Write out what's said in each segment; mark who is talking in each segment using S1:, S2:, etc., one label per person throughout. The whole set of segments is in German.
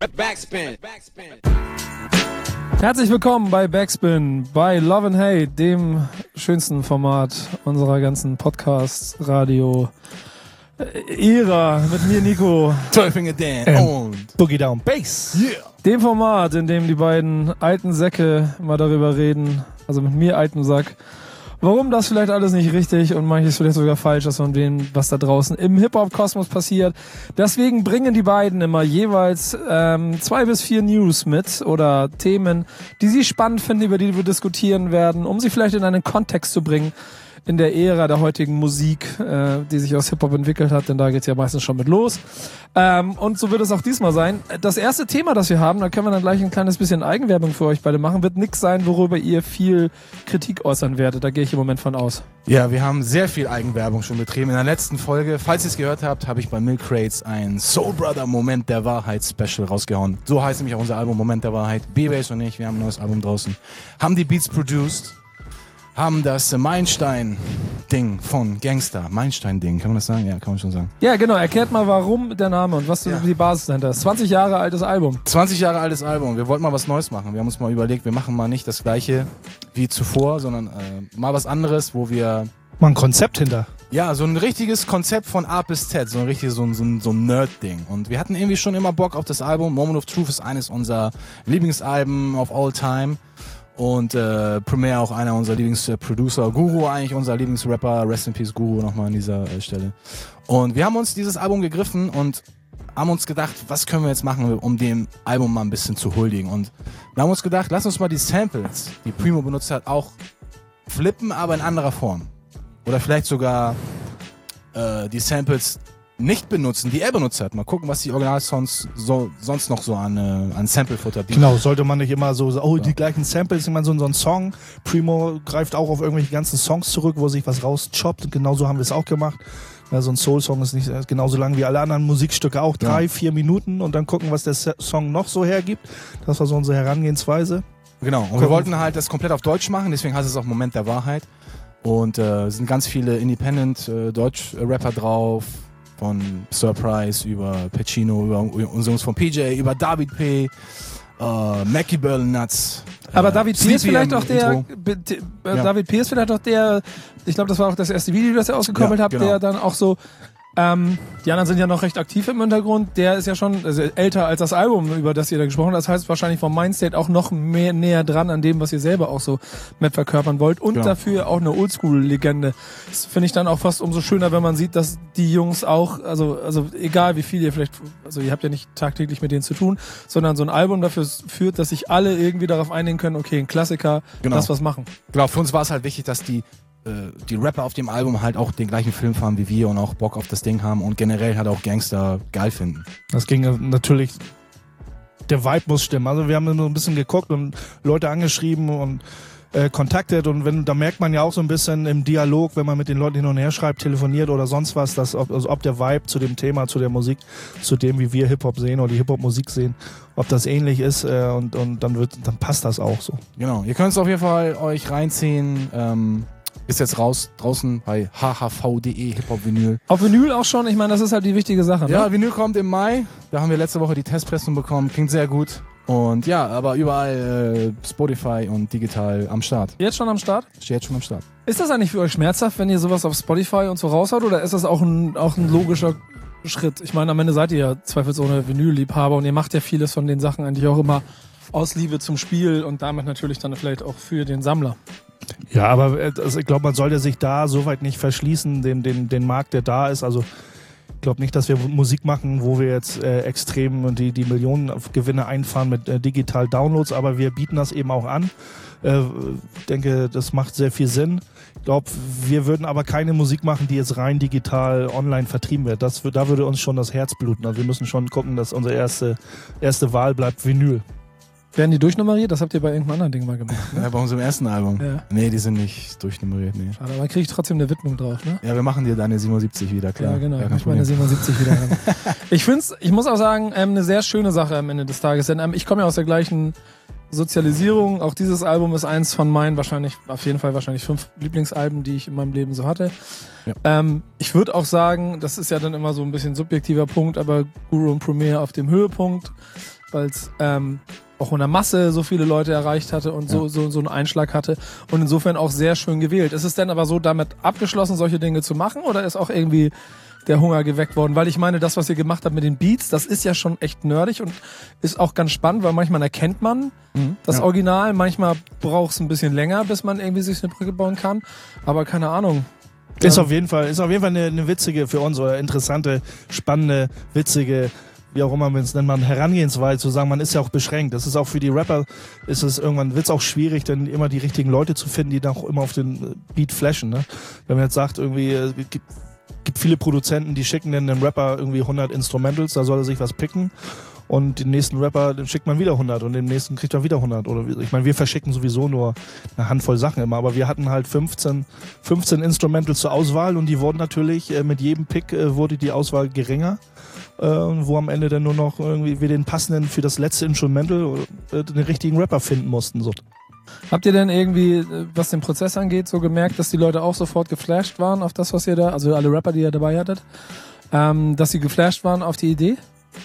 S1: Backspin.
S2: Herzlich willkommen bei Backspin, bei Love and Hate, dem schönsten Format unserer ganzen Podcast-Radio-Ära mit mir, Nico.
S3: 12 Finger Dan und
S4: Boogie Down Bass.
S3: Yeah.
S2: Dem Format, in dem die beiden alten Säcke mal darüber reden, also mit mir, alten Sack, warum das vielleicht alles nicht richtig und manches vielleicht sogar falsch ist von dem, was da draußen im Hip-Hop-Kosmos passiert. Deswegen bringen die beiden immer jeweils 2 bis 4 News mit oder Themen, die sie spannend finden, über die wir diskutieren werden, um sie vielleicht in einen Kontext zu bringen in der Ära der heutigen Musik, die sich aus Hip-Hop entwickelt hat, denn da geht's ja meistens schon mit los. Und so wird es auch diesmal sein. Das erste Thema, das wir haben, da können wir dann gleich ein kleines bisschen Eigenwerbung für euch beide machen, wird nichts sein, worüber ihr viel Kritik äußern werdet. Da gehe ich im Moment von aus.
S3: Ja, wir haben sehr viel Eigenwerbung schon betrieben. In der letzten Folge, falls ihr es gehört habt, habe ich bei Milk Crates ein Soul Brother Moment der Wahrheit Special rausgehauen. So heißt nämlich auch unser Album Moment der Wahrheit. B-Bass und ich, wir haben ein neues Album draußen. Haben die Beats produced. Haben das Meilenstein-Ding von Gangster. Meilenstein-Ding, kann man das sagen? Ja, kann man schon sagen.
S2: Ja, genau. Erklärt mal, warum der Name und was die Basis dahinter ist. 20 Jahre altes Album.
S3: 20 Jahre altes Album. Wir wollten mal was Neues machen. Wir haben uns mal überlegt, wir machen mal nicht das Gleiche wie zuvor, sondern mal was anderes, wo wir...
S4: Mal ein Konzept hinter.
S3: Ja, so ein richtiges Konzept von A bis Z, so ein richtiges so ein Nerd-Ding. Und wir hatten irgendwie schon immer Bock auf das Album. Moment of Truth ist eines unserer Lieblingsalben of all time. Und Premier auch einer unserer Lieblingsproducer, Guru eigentlich unser Lieblingsrapper, Rest in Peace Guru nochmal an dieser Stelle. Und wir haben uns dieses Album gegriffen und haben uns gedacht, was können wir jetzt machen, um dem Album mal ein bisschen zu huldigen. Und wir haben uns gedacht, lass uns mal die Samples, die Primo benutzt hat, auch flippen, aber in anderer Form. Oder vielleicht sogar die Samples nicht benutzen, die er benutzt hat. Mal gucken, was die Original-Songs sonst noch so an Sample-Futter bieten.
S4: Genau, sollte man nicht immer so, die gleichen Samples, immer so ein Song. Primo greift auch auf irgendwelche ganzen Songs zurück, wo sich was rauschoppt. Genauso haben wir es auch gemacht. Ja, so ein Soul-Song ist nicht genauso lang wie alle anderen Musikstücke auch. 3-4 Minuten und dann gucken, was der Song noch so hergibt. Das war so unsere Herangehensweise.
S3: Genau, und wir wollten halt das komplett auf Deutsch machen, deswegen heißt es auch Moment der Wahrheit. Und sind ganz viele Independent-Deutsch-Rapper drauf. Von Surprise über Pacino, über unsere Jungs von PJ, über David P., Mackie Berlin Nuts.
S2: Aber David P. ist vielleicht auch
S3: Intro.
S2: David P. ist vielleicht auch der, ich glaube, das war auch das erste Video, das ihr ausgekoppelt habt,
S3: genau.
S2: Der dann auch so, die anderen sind ja noch recht aktiv im Hintergrund, der ist ja schon älter als das Album, über das ihr da gesprochen habt, das heißt wahrscheinlich vom Mindstate auch noch mehr näher dran an dem, was ihr selber auch so mit verkörpern wollt und dafür auch eine Oldschool-Legende. Das finde ich dann auch fast umso schöner, wenn man sieht, dass die Jungs auch, also egal wie viel ihr vielleicht, also ihr habt ja nicht tagtäglich mit denen zu tun, sondern so ein Album dafür führt, dass sich alle irgendwie darauf einigen können, okay, ein Klassiker, das was machen.
S3: Genau, für uns war es halt wichtig, dass die Rapper auf dem Album halt auch den gleichen Film fahren wie wir und auch Bock auf das Ding haben und generell halt auch Gangster geil finden.
S4: Das ging natürlich, der Vibe muss stimmen. Also wir haben nur ein bisschen geguckt und Leute angeschrieben und kontaktet und da merkt man ja auch so ein bisschen im Dialog, wenn man mit den Leuten hin und her schreibt, telefoniert oder sonst was, ob der Vibe zu dem Thema, zu der Musik, zu dem, wie wir Hip-Hop sehen oder die Hip-Hop-Musik sehen, ob das ähnlich ist und dann passt das auch so.
S3: Genau, ihr könnt es auf jeden Fall euch reinziehen, ist jetzt draußen bei hhv.de Hip-Hop-Vinyl.
S2: Auf Vinyl auch schon, ich meine, das ist halt die wichtige Sache. Ne?
S3: Ja, Vinyl kommt im Mai, da haben wir letzte Woche die Testpressung bekommen, klingt sehr gut. Und ja, aber überall Spotify und digital am Start.
S2: Jetzt schon am Start?
S3: Steht jetzt schon am Start.
S2: Ist das eigentlich für euch schmerzhaft, wenn ihr sowas auf Spotify und so raushaut, oder ist das auch ein logischer Schritt? Ich meine, am Ende seid ihr ja zweifelsohne Vinyl-Liebhaber und ihr macht ja vieles von den Sachen eigentlich auch immer aus Liebe zum Spiel und damit natürlich dann vielleicht auch für den Sammler.
S4: Ja, aber ich glaube, man sollte sich da soweit nicht verschließen, den Markt, der da ist. Also ich glaube nicht, dass wir Musik machen, wo wir jetzt extrem die Millionen Gewinne einfahren mit digital Downloads, aber wir bieten das eben auch an. Ich denke, das macht sehr viel Sinn. Ich glaube, wir würden aber keine Musik machen, die jetzt rein digital online vertrieben wird. Da würde uns schon das Herz bluten. Also wir müssen schon gucken, dass unsere erste Wahl bleibt Vinyl.
S2: Werden die durchnummeriert? Das habt ihr bei irgendeinem anderen Ding mal gemacht, ne?
S3: Ja, bei unserem ersten Album.
S2: Ja.
S3: Nee, die sind nicht durchnummeriert, nee.
S2: Schade, aber dann kriege ich trotzdem eine Widmung drauf, ne?
S3: Ja, wir machen dir deine 77 wieder, klar.
S2: Ja, genau.
S3: Ja,
S2: Ich meine 77 wieder ran. Ich muss auch sagen, eine sehr schöne Sache am Ende des Tages. Denn ich komme ja aus der gleichen Sozialisierung. Auch dieses Album ist eins von meinen auf jeden Fall 5 Lieblingsalben, die ich in meinem Leben so hatte. Ja. Ich würde auch sagen, das ist ja dann immer so ein bisschen subjektiver Punkt, aber Guru und Premier auf dem Höhepunkt. auch in der Masse so viele Leute erreicht hatte und so einen Einschlag hatte und insofern auch sehr schön gewählt. Ist es denn aber so damit abgeschlossen, solche Dinge zu machen oder ist auch irgendwie der Hunger geweckt worden? Weil ich meine, das, was ihr gemacht habt mit den Beats, das ist ja schon echt nerdig und ist auch ganz spannend, weil manchmal erkennt man das Original, manchmal braucht es ein bisschen länger, bis man irgendwie sich eine Brücke bauen kann, aber keine Ahnung.
S4: Ist auf jeden Fall eine witzige für uns oder interessante, spannende, witzige, wie auch immer man es nennt, Herangehensweise zu sagen, man ist ja auch beschränkt. Das ist auch für die Rapper, wird es auch schwierig, dann immer die richtigen Leute zu finden, die dann auch immer auf den Beat flashen. Ne? Wenn man jetzt sagt, irgendwie, es gibt viele Produzenten, die schicken dann dem Rapper irgendwie 100 Instrumentals, da soll er sich was picken. Und den nächsten Rapper, den schickt man wieder 100 und den nächsten kriegt er wieder 100. Oder ich meine, wir verschicken sowieso nur eine Handvoll Sachen immer, aber wir hatten halt 15 Instrumentals zur Auswahl und die wurden natürlich, mit jedem Pick wurde die Auswahl geringer, wo am Ende dann nur noch irgendwie wir den passenden für das letzte Instrumental den richtigen Rapper finden mussten. So.
S2: Habt ihr denn irgendwie, was den Prozess angeht, so gemerkt, dass die Leute auch sofort geflasht waren auf das, was ihr da, also alle Rapper, die ihr dabei hattet, dass sie geflasht waren auf die Idee?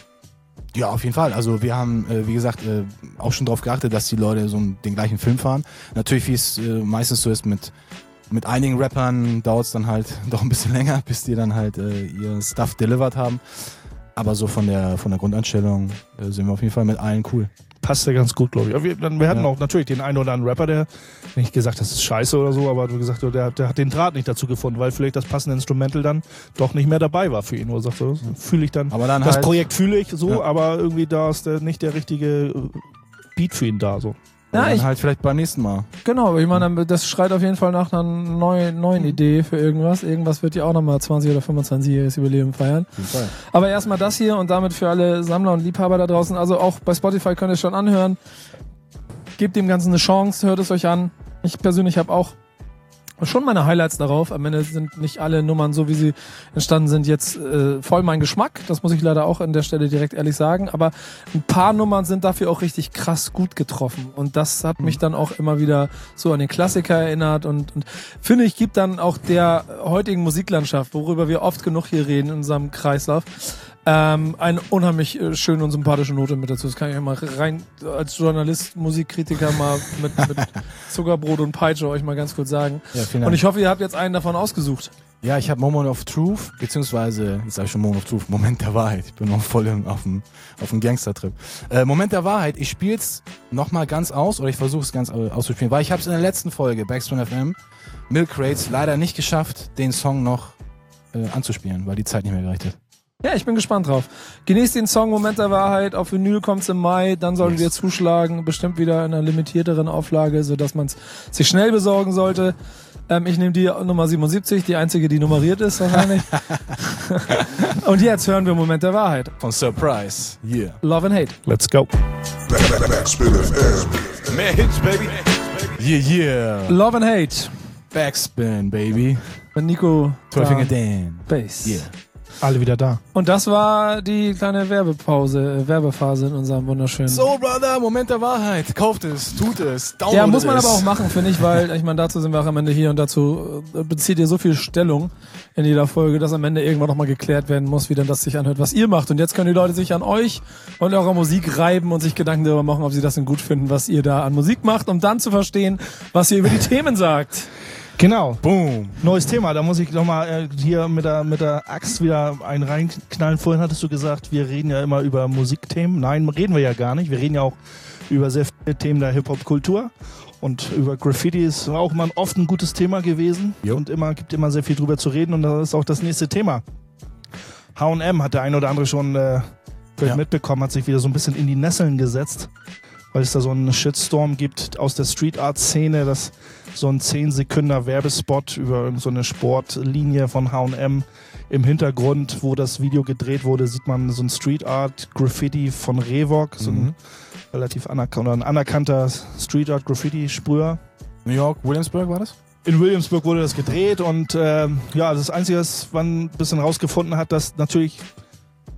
S3: Ja, auf jeden Fall. Also wir haben, wie gesagt, auch schon darauf geachtet, dass die Leute den gleichen Film fahren. Natürlich, wie es meistens so ist mit einigen Rappern, dauert es dann halt doch ein bisschen länger, bis die dann halt ihr Stuff delivered haben. Aber so von der Grundeinstellung sind wir auf jeden Fall mit allen cool.
S4: Passt ja ganz gut, glaube ich. Wir hatten auch natürlich den einen oder anderen Rapper, der nicht gesagt, das ist scheiße oder so, aber gesagt, der hat den Draht nicht dazu gefunden, weil vielleicht das passende Instrumental dann doch nicht mehr dabei war für ihn. Oder sagt so, fühle ich dann,
S3: aber dann
S4: das
S3: halt,
S4: Projekt fühle ich so, aber irgendwie da ist nicht der richtige Beat für ihn da. So.
S3: Ja, dann halt vielleicht beim nächsten Mal.
S2: Genau, ich meine, das schreit auf jeden Fall nach einer neuen Idee für irgendwas. Irgendwas wird ja auch nochmal 20 oder 25-jähriges Überleben feiern.
S3: Auf jeden Fall.
S2: Aber erstmal das hier und damit für alle Sammler und Liebhaber da draußen. Also auch bei Spotify könnt ihr es schon anhören. Gebt dem Ganzen eine Chance, hört es euch an. Ich persönlich habe auch schon meine Highlights darauf. Am Ende sind nicht alle Nummern, so wie sie entstanden sind, jetzt voll mein Geschmack. Das muss ich leider auch an der Stelle direkt ehrlich sagen. Aber ein paar Nummern sind dafür auch richtig krass gut getroffen. Und das hat mich dann auch immer wieder so an den Klassiker erinnert. Und finde ich, gibt dann auch der heutigen Musiklandschaft, worüber wir oft genug hier reden in unserem Kreislauf, eine unheimlich schöne und sympathische Note mit dazu. Das kann ich ja mal rein als Journalist, Musikkritiker mal mit Zuckerbrot und Peitsche euch mal ganz kurz sagen.
S3: Ja, vielen Dank.
S2: Und ich hoffe, ihr habt jetzt einen davon ausgesucht.
S3: Ja, ich habe Moment of Truth, beziehungsweise, jetzt sage ich schon Moment of Truth, Moment der Wahrheit. Ich bin noch voll auf dem Gangster-Trip. Moment der Wahrheit, ich spiele es nochmal ganz aus, oder ich versuche es ganz auszuspielen, weil ich habe es in der letzten Folge, Backspin FM, Milk Crates, leider nicht geschafft, den Song noch anzuspielen, weil die Zeit nicht mehr gereicht hat.
S2: Ja, ich bin gespannt drauf. Genießt den Song Moment der Wahrheit. Auf Vinyl kommt's im Mai. Dann solltet ihr zuschlagen. Bestimmt wieder in einer limitierteren Auflage, sodass man es sich schnell besorgen sollte. Ich nehme die Nummer 77, die einzige, die nummeriert ist wahrscheinlich. Und jetzt hören wir Moment der Wahrheit.
S3: Von Surprise. Yeah.
S2: Love and Hate.
S4: Let's go.
S1: Backspin FM.
S3: Mehr Hits, baby. Yeah.
S2: Love and Hate.
S3: Backspin, baby.
S2: Mit Nico
S3: 12 Finger Dan.
S2: Bass.
S3: Yeah.
S4: Alle wieder da.
S2: Und das war die kleine Werbephase in unserem wunderschönen...
S3: So, Brother, Moment der Wahrheit. Kauft es, tut es, downloadet
S2: Ja, muss man
S3: es.
S2: aber auch machen, finde ich, weil, ich meine, dazu sind wir auch am Ende hier und dazu bezieht ihr so viel Stellung in jeder Folge, dass am Ende irgendwann nochmal geklärt werden muss, wie denn das sich anhört, was ihr macht. Und jetzt können die Leute sich an euch und eurer Musik reiben und sich Gedanken darüber machen, ob sie das denn gut finden, was ihr da an Musik macht, um dann zu verstehen, was ihr über die Themen sagt.
S4: Genau.
S3: Boom.
S4: Neues Thema, da muss ich nochmal hier mit der Axt wieder einen reinknallen. Vorhin hattest du gesagt, wir reden ja immer über Musikthemen. Nein, reden wir ja gar nicht. Wir reden ja auch über sehr viele Themen der Hip-Hop-Kultur. Und über Graffiti ist auch immer oft ein gutes Thema gewesen.
S3: Jo.
S4: Und gibt immer sehr viel drüber zu reden. Und das ist auch das nächste Thema. H&M hat der ein oder andere schon mitbekommen, hat sich wieder so ein bisschen in die Nesseln gesetzt. Weil es da so einen Shitstorm gibt aus der Street-Art-Szene, dass so ein 10-Sekunder Werbespot über so eine Sportlinie von H&M im Hintergrund, wo das Video gedreht wurde, sieht man so ein Street-Art-Graffiti von Revok, so ein relativ anerkannter Street-Art-Graffiti-Sprüher.
S3: New York, Williamsburg war das?
S4: In Williamsburg wurde das gedreht und das Einzige, was man ein bisschen rausgefunden hat, dass natürlich, wie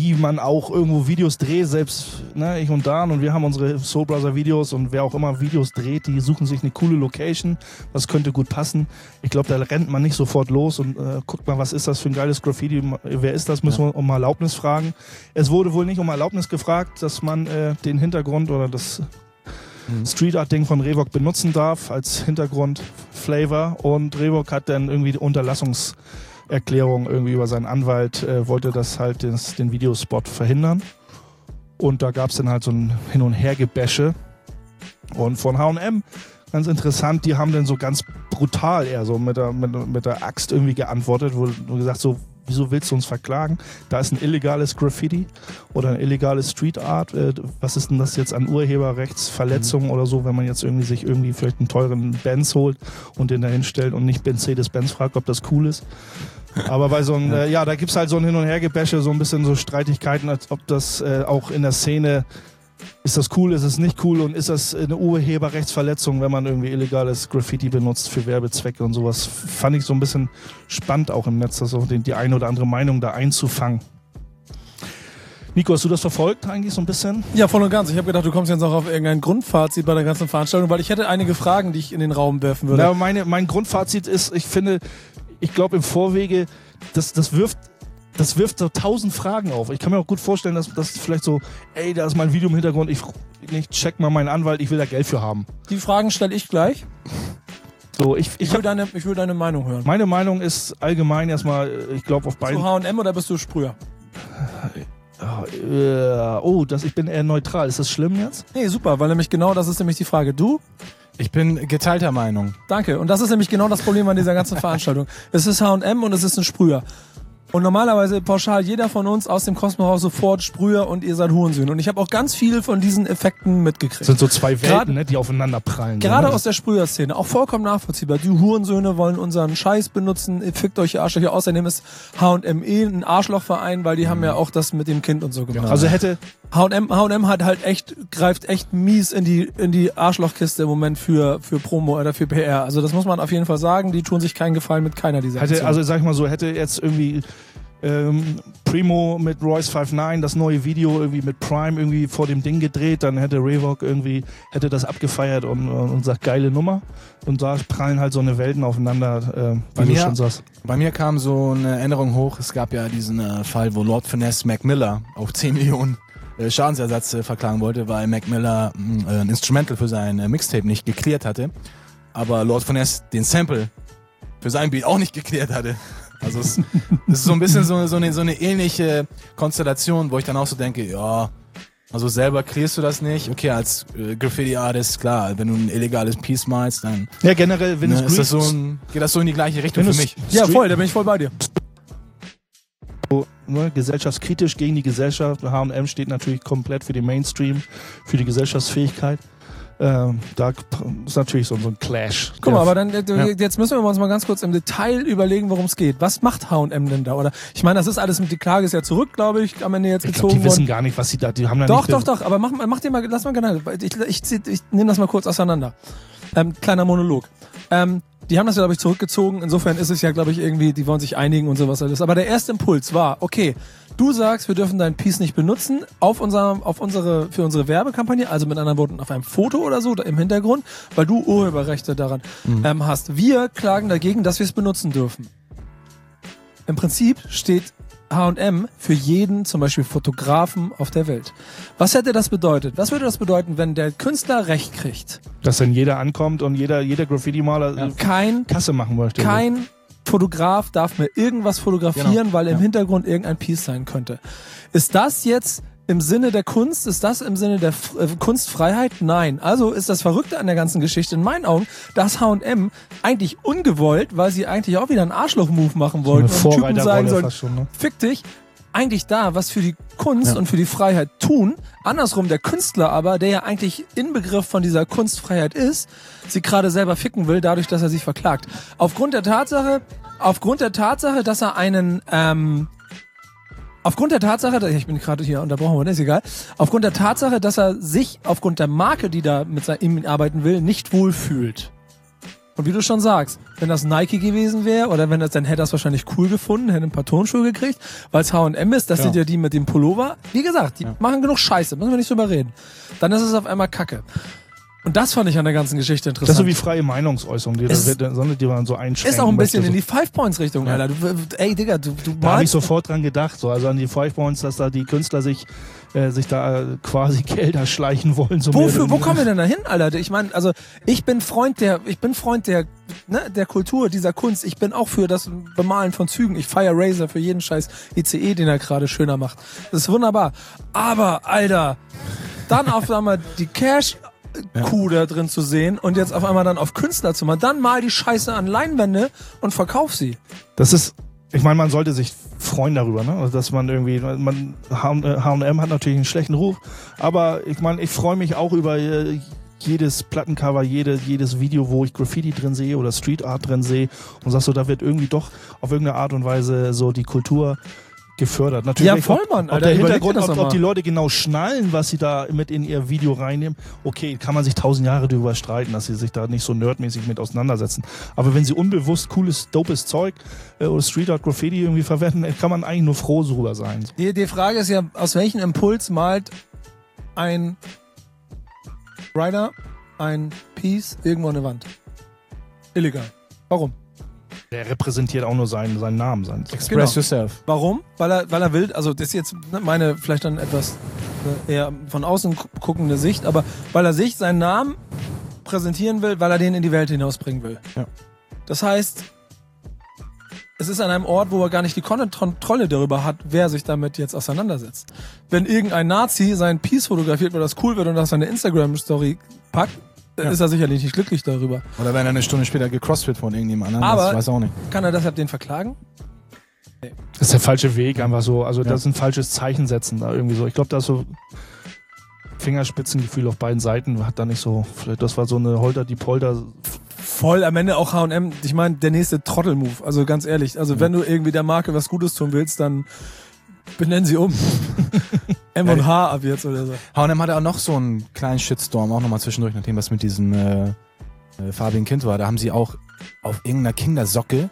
S4: wie man auch irgendwo Videos dreht, selbst ich und Dan und wir haben unsere Soul Brother Videos und wer auch immer Videos dreht, die suchen sich eine coole Location, was könnte gut passen. Ich glaube, da rennt man nicht sofort los und guckt mal, was ist das für ein geiles Graffiti, wer ist das, müssen wir um Erlaubnis fragen. Es wurde wohl nicht um Erlaubnis gefragt, dass man den Hintergrund oder das Street Art Ding von Revok benutzen darf als Hintergrund Flavor und Revok hat dann irgendwie die Unterlassungserklärung irgendwie über seinen Anwalt, wollte das halt den Videospot verhindern und da gab es dann halt so ein Hin- und Hergebäsche und von H&M, ganz interessant, die haben dann so ganz brutal eher so mit der Axt irgendwie geantwortet, wo gesagt so, wieso willst du uns verklagen? Da ist ein illegales Graffiti oder ein illegales Street Art. Was ist denn das jetzt an Urheberrechtsverletzungen oder so, wenn man jetzt irgendwie sich vielleicht einen teuren Benz holt und den da hinstellt und nicht Mercedes-Benz fragt, ob das cool ist. Aber bei so einem, da gibt's halt so ein Hin- und Hergebäsche, so ein bisschen so Streitigkeiten, als ob das auch in der Szene, ist das cool, ist es nicht cool und ist das eine Urheberrechtsverletzung, wenn man irgendwie illegales Graffiti benutzt für Werbezwecke und sowas. Fand ich so ein bisschen spannend auch im Netz, also die eine oder andere Meinung da einzufangen. Nico, hast du das verfolgt eigentlich so ein bisschen?
S2: Ja, voll und ganz. Ich habe gedacht, du kommst jetzt noch auf irgendein Grundfazit bei der ganzen Veranstaltung, weil ich hätte einige Fragen, die ich in den Raum werfen würde.
S4: Ja, mein Grundfazit ist, ich glaube im Vorwege, das wirft so 1000 Fragen auf. Ich kann mir auch gut vorstellen, dass das vielleicht so, da ist mein Video im Hintergrund, ich check mal meinen Anwalt, ich will da Geld für haben.
S2: Die Fragen stelle ich gleich.
S4: So, ich
S2: will deine Meinung hören.
S4: Meine Meinung ist allgemein erstmal, ich glaube auf beiden...
S2: Zu H&M oder bist du Sprüher?
S4: Ich bin eher neutral. Ist das schlimm jetzt?
S2: Nee, super, weil nämlich genau das ist nämlich die Frage. Du?
S3: Ich bin geteilter Meinung.
S2: Danke. Und das ist nämlich genau das Problem an dieser ganzen Veranstaltung. Es ist H&M und es ist ein Sprüher. Und normalerweise pauschal jeder von uns aus dem Kosmos sofort Sprüher und ihr seid Hurensöhne. Und ich habe auch ganz viele von diesen Effekten mitgekriegt.
S4: Das sind so zwei Welten, die aufeinander prallen.
S2: Gerade aus der Sprüher-Szene. Auch vollkommen nachvollziehbar. Die Hurensöhne wollen unseren Scheiß benutzen. Ihr fickt euch ihr Arschlöcher. Außerdem ist H&M ein Arschlochverein, weil die haben ja auch das mit dem Kind und so gemacht.
S4: Also hätte...
S2: H&M hat halt greift echt mies in die Arschlochkiste im Moment für Promo oder für PR. Also das muss man auf jeden Fall sagen. Die tun sich keinen Gefallen mit keiner dieser Aktionen.
S4: Also sag ich mal so, hätte jetzt irgendwie Primo mit Royce 5'9 das neue Video irgendwie mit Prime irgendwie vor dem Ding gedreht, dann hätte Revok hätte das abgefeiert und sagt, geile Nummer. Und da prallen halt so eine Welten aufeinander, wie du schon sagst. Bei mir kam so eine Erinnerung hoch, es gab ja diesen Fall, wo Lord Finesse Mac Miller auf 10 Millionen Schadensersatz verklagen wollte, weil Mac Miller ein Instrumental für sein Mixtape nicht geklärt hatte, aber Lord Finesse den Sample für sein Beat auch nicht geklärt hatte. Also es ist so ein bisschen so eine ähnliche Konstellation, wo ich dann auch so denke, ja, also selber klärst du das nicht. Okay, als Graffiti-Artist, klar, wenn du ein illegales Piece malst, dann ja, generell, wenn
S3: ist das geht das so in die gleiche Richtung für mich.
S2: Ja, voll, da bin ich voll bei dir.
S4: Gesellschaftskritisch gegen die Gesellschaft. H&M steht natürlich komplett für den Mainstream, für die Gesellschaftsfähigkeit. Da ist natürlich so ein Clash.
S2: Guck mal, aber dann jetzt müssen wir uns mal ganz kurz im Detail überlegen, worum es geht. Was macht H&M denn da? Oder ich meine, das ist alles die Klage ist ja zurück, glaube ich, am Ende jetzt gezogen worden.
S4: Die wissen gar nicht, was sie da, die haben da
S2: doch,
S4: nicht...
S2: Doch, aber lass mal genau. Ich nehme das mal kurz auseinander. Kleiner Monolog. Die haben das ja, glaube ich, zurückgezogen. Insofern ist es ja, glaube ich, irgendwie, die wollen sich einigen und sowas alles. Aber der erste Impuls war, okay, du sagst, wir dürfen dein Piece nicht benutzen für unsere Werbekampagne, also mit anderen Worten auf einem Foto oder so im Hintergrund, weil du Urheberrechte daran hast. Wir klagen dagegen, dass wir es benutzen dürfen. Im Prinzip steht H&M für jeden, zum Beispiel Fotografen auf der Welt. Was hätte das bedeutet? Was würde das bedeuten, wenn der Künstler Recht kriegt?
S4: Dass dann jeder ankommt und jeder Graffiti-Maler Kasse machen möchte.
S2: Kein Fotograf darf mir irgendwas fotografieren, genau, weil im Hintergrund irgendein Piece sein könnte. Ist das jetzt im Sinne der Kunst? Ist das im Sinne der Kunstfreiheit? Nein. Also ist das Verrückte an der ganzen Geschichte in meinen Augen, dass H&M eigentlich ungewollt, weil sie eigentlich auch wieder einen Arschloch-Move machen wollten und Typen sagen sollen, fick dich, eigentlich da was für die Kunst und für die Freiheit tun. Andersrum der Künstler aber, der ja eigentlich Inbegriff von dieser Kunstfreiheit ist, sie gerade selber ficken will, dadurch, dass er sich verklagt. Aufgrund der Tatsache, dass er einen ich bin gerade hier unterbrochen worden, ist egal. Aufgrund der Tatsache, dass er sich aufgrund der Marke, die da mit ihm arbeiten will, nicht wohlfühlt. Und wie du schon sagst, wenn das Nike gewesen wäre oder wenn das, dann hätte er es wahrscheinlich cool gefunden, hätte ein paar Turnschuhe gekriegt, weil es H&M ist, das sind ja die mit dem Pullover. Wie gesagt, die machen genug Scheiße, müssen wir nicht drüber reden. Dann ist es auf einmal Kacke. Und das fand ich an der ganzen Geschichte interessant.
S4: Das ist so wie freie Meinungsäußerung, die man so einschränken
S2: ist auch ein bisschen
S4: möchte,
S2: in die 5-Points-Richtung, Alter. Ey, Digga, du
S4: da habe ich sofort dran gedacht, so, also an die 5 Points, dass da die Künstler sich da quasi Gelder schleichen wollen. So
S2: wo kommen wir denn da hin, Alter? Ich meine, also ich bin Freund der Kultur, dieser Kunst. Ich bin auch für das Bemalen von Zügen. Ich feiere Razer für jeden scheiß ICE, den er gerade schöner macht. Das ist wunderbar. Aber, Alter, dann auf einmal die Cash-Kuh da drin zu sehen und jetzt auf einmal dann auf Künstler zu machen. Dann mal die Scheiße an Leinwände und verkauf sie.
S4: Das ist, ich meine, man sollte sich freuen darüber, ne? Also, dass man irgendwie, H&M hat natürlich einen schlechten Ruf, aber ich meine, ich freue mich auch über jedes Plattencover, jedes Video, wo ich Graffiti drin sehe oder Street Art drin sehe und sagst so, da wird irgendwie doch auf irgendeine Art und Weise so die Kultur gefördert. Natürlich,
S2: ja, voll, Mann.
S4: Ob der Hintergrund, ob die Leute genau schnallen, was sie da mit in ihr Video reinnehmen, okay, kann man sich 1000 Jahre darüber streiten, dass sie sich da nicht so nerdmäßig mit auseinandersetzen. Aber wenn sie unbewusst cooles, dopes Zeug oder Street Art Graffiti irgendwie verwenden, kann man eigentlich nur froh darüber sein.
S2: Die Frage ist ja, aus welchem Impuls malt ein Rider ein Piece irgendwo an der Wand? Illegal. Warum?
S4: Der repräsentiert auch nur seinen Namen.
S3: Express yourself.
S2: Warum? Weil er will, also das ist jetzt meine vielleicht dann etwas eher von außen guckende Sicht, aber weil er sich seinen Namen präsentieren will, weil er den in die Welt hinausbringen will.
S3: Ja.
S2: Das heißt, es ist an einem Ort, wo er gar nicht die Kontrolle darüber hat, wer sich damit jetzt auseinandersetzt. Wenn irgendein Nazi sein Piece fotografiert, weil das cool wird und das seine Instagram-Story packt, ist er sicherlich nicht glücklich darüber.
S3: Oder wenn er eine Stunde später gecrossed wird von irgendjemand anderem,
S2: aber
S3: das weiß auch nicht.
S2: Kann er deshalb den verklagen?
S4: Nee. Das ist der falsche Weg, einfach so. Also das ist ein falsches Zeichen setzen da irgendwie so. Ich glaube, da ist so Fingerspitzengefühl auf beiden Seiten. Hat da nicht so, das war so eine Holter-die-Polter.
S2: Voll, am Ende auch H&M. Ich meine, der nächste Trottel-Move. Also ganz ehrlich, also wenn du irgendwie der Marke was Gutes tun willst, dann benennen sie um. M&H ab jetzt oder so.
S3: H&M hatte auch noch so einen kleinen Shitstorm, auch nochmal zwischendurch, nachdem was mit diesem farbigen Kind war. Da haben sie auch auf irgendeiner Kindersocke,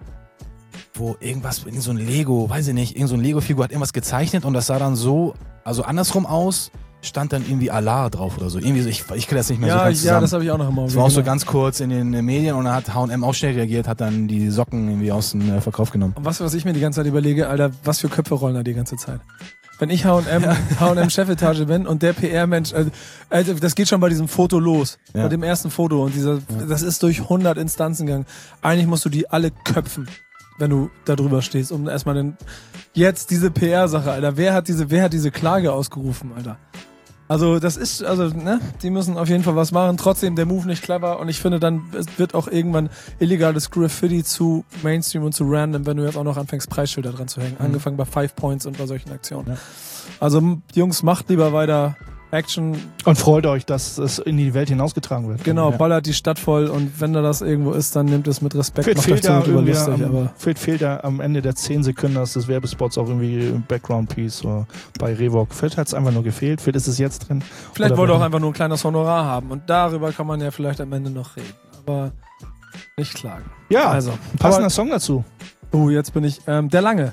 S3: wo irgendwas, irgend so ein Lego, weiß ich nicht, irgend so ein Lego-Figur hat irgendwas gezeichnet und das sah dann so, also andersrum aus, stand dann irgendwie Allah drauf oder so. Irgendwie so, ich kriege das nicht mehr so ganz zusammen.
S2: Ja, das habe ich auch noch im Auge.
S3: Das war auch so ganz kurz in den Medien und dann hat H&M auch schnell reagiert, hat dann die Socken irgendwie aus dem Verkauf genommen.
S2: Und was ich mir die ganze Zeit überlege, Alter, was für Köpfe rollen da die ganze Zeit? Wenn ich H&M Chefetage bin und der PR-Mensch, also das geht schon bei diesem Foto los, bei dem ersten Foto und das ist durch 100 Instanzen gegangen. Eigentlich musst du die alle köpfen, wenn du da drüber stehst, um erstmal jetzt diese PR-Sache, Alter. Wer hat diese Klage ausgerufen, Alter? Also das ist, die müssen auf jeden Fall was machen. Trotzdem der Move nicht clever und ich finde dann, es wird auch irgendwann illegales Graffiti zu Mainstream und zu random, wenn du jetzt auch noch anfängst, Preisschilder dran zu hängen. Angefangen bei 5 Points und bei solchen Aktionen. Ja. Also Jungs, macht lieber weiter Action. Und
S4: freut euch, dass es in die Welt hinausgetragen wird.
S2: Genau, ballert die Stadt voll und wenn da das irgendwo ist, dann nehmt es mit Respekt. Macht euch drüber lustig, aber
S4: fehlt da am Ende der 10 Sekunden des Werbespots auch irgendwie ein Background-Piece oder bei Revoc. Vielleicht hat es einfach nur gefehlt, vielleicht ist es jetzt drin.
S2: Vielleicht wollte auch einfach nur ein kleines Honorar haben und darüber kann man ja vielleicht am Ende noch reden, aber nicht klagen.
S4: Ja, also passender Song dazu.
S2: Jetzt bin ich, der Lange.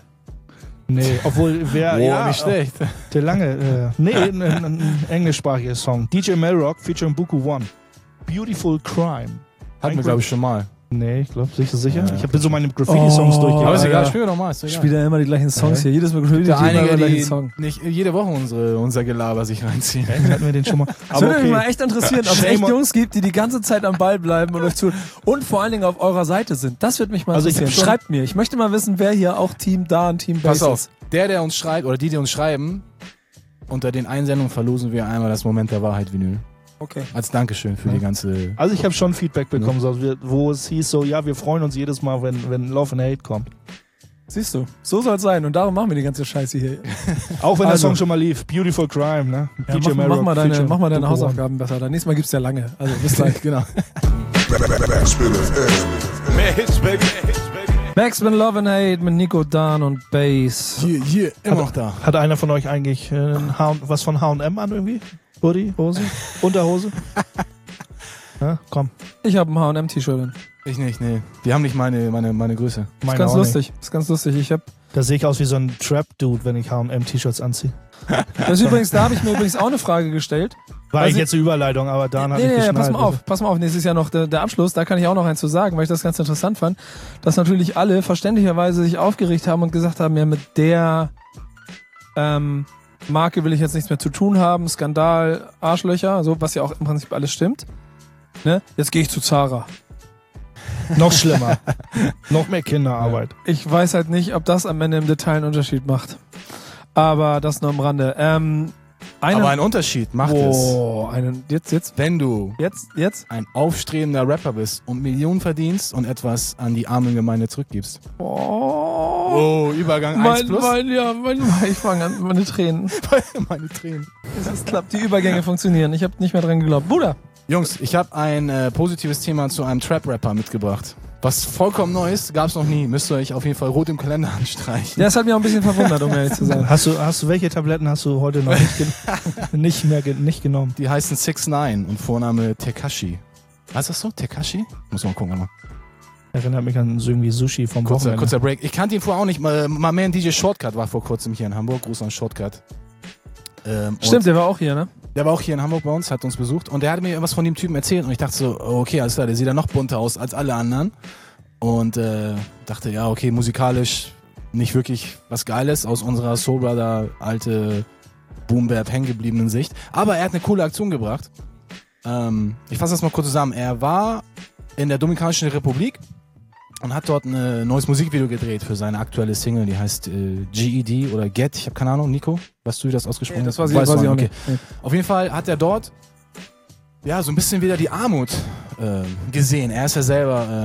S4: Nee, obwohl
S3: nicht schlecht.
S4: Der Lange, ein englischsprachiger Song. DJ Melrock featuring Buku One. Beautiful Crime.
S3: Hatten wir, glaube ich, schon mal.
S4: Nee, ich glaube, sicher. Ich bin so meine Graffiti-Songs durchgegangen.
S3: Aber ist egal, spielen wir doch mal.
S2: Spielt ja immer die gleichen Songs hier. Jedes Mal Graffiti,
S3: der gleichen Song. Nicht jede Woche unser Gelaber sich reinziehen.
S4: Hatten wir den schon mal.
S2: Das würde mich mal echt interessieren, ob es echt Jungs gibt, die ganze Zeit am Ball bleiben und euch zuhören und vor allen Dingen auf eurer Seite sind. Das würde mich mal interessieren. Schreibt mir. Ich möchte mal wissen, wer hier auch Team da und Team Bass ist.
S3: Pass auf, der uns schreibt oder die uns schreiben, unter den Einsendungen verlosen wir einmal das Moment der Wahrheit Vinyl.
S2: Okay.
S3: Als Dankeschön für die ganze...
S4: Also ich habe schon Feedback bekommen, wo es hieß so, ja, wir freuen uns jedes Mal, wenn Love and Hate kommt.
S2: Siehst du, so soll es sein und darum machen wir die ganze Scheiße hier.
S4: Auch wenn der Song schon mal lief, Beautiful Crime, ne?
S2: Ja, DJ mach mal deine Hausaufgaben besser, dann nächstes Mal gibt's ja lange. Also bis gleich, genau. Backspin Love and Hate mit Nico Dan und Bass.
S3: Hier, immer noch da.
S4: Hat einer von euch eigentlich was von H&M an irgendwie? Hoodie, Hose, Unterhose? Ja, komm.
S2: Ich habe ein H&M-T-Shirt an.
S3: Ich nicht, nee. Die haben nicht meine Größe.
S2: Ist ganz lustig. Ist ganz lustig.
S4: Da sehe ich aus wie so ein Trap-Dude, wenn ich H&M-T-Shirts anziehe.
S2: Da habe ich mir übrigens auch eine Frage gestellt.
S4: War ich jetzt eine Überleitung, aber dann habe ich geschnallt.
S2: Pass mal auf. Nächstes Jahr noch der Abschluss. Da kann ich auch noch eins zu sagen, weil ich das ganz interessant fand. Dass natürlich alle verständlicherweise sich aufgeregt haben und gesagt haben, ja, mit der Marke will ich jetzt nichts mehr zu tun haben. Skandal, Arschlöcher, so, was ja auch im Prinzip alles stimmt. Ne? Jetzt gehe ich zu Zara.
S4: Noch schlimmer. Noch mehr Kinderarbeit.
S2: Ich weiß halt nicht, ob das am Ende im Detail einen Unterschied macht. Aber das nur am Rande.
S3: Aber ein Unterschied macht es.
S2: Jetzt.
S3: Wenn du
S2: Jetzt.
S3: ein aufstrebender Rapper bist und Millionen verdienst und etwas an die arme Gemeinde zurückgibst. Oh, Übergang 1+.
S2: Ich fange an, meine Tränen.
S3: Meine Tränen.
S2: Es klappt, die Übergänge funktionieren. Ich habe nicht mehr dran geglaubt. Bruder.
S3: Jungs, ich habe ein positives Thema zu einem Trap-Rapper mitgebracht. Was vollkommen Neues, gab's noch nie. Müsst ihr euch auf jeden Fall rot im Kalender anstreichen.
S2: Das hat mich auch ein bisschen verwundert, um ehrlich zu sein.
S4: Hast du welche Tabletten hast du heute noch nicht genommen?
S3: Die heißen 6ix9ine und Vorname Tekashi. Heißt das so? Tekashi? Muss man gucken.
S4: Erinnert mich an so irgendwie Sushi vom Wochenende.
S3: Kurzer Break. Ich kannte ihn vorher auch nicht. Mal mehr DJ Shortcut war vor kurzem hier in Hamburg. Gruß an Shortcut.
S2: Stimmt, der war auch hier, ne?
S3: Der war auch hier in Hamburg bei uns, hat uns besucht und der hat mir was von dem Typen erzählt und ich dachte so, okay, alles klar, der sieht ja noch bunter aus als alle anderen und dachte, ja, okay, musikalisch nicht wirklich was Geiles aus unserer Soul Brother alte Boom-Bap hängengebliebenen Sicht, aber er hat eine coole Aktion gebracht. Ich fasse das mal kurz zusammen. Er war in der Dominikanischen Republik und hat dort ein neues Musikvideo gedreht für seine aktuelle Single, die heißt GED oder Get, ich habe keine Ahnung, Nico, weißt du, wie das ausgesprochen ist?
S2: Das weiß ich auch nicht.
S3: Okay. Auf jeden Fall hat er dort ja so ein bisschen wieder die Armut gesehen. Er ist ja selber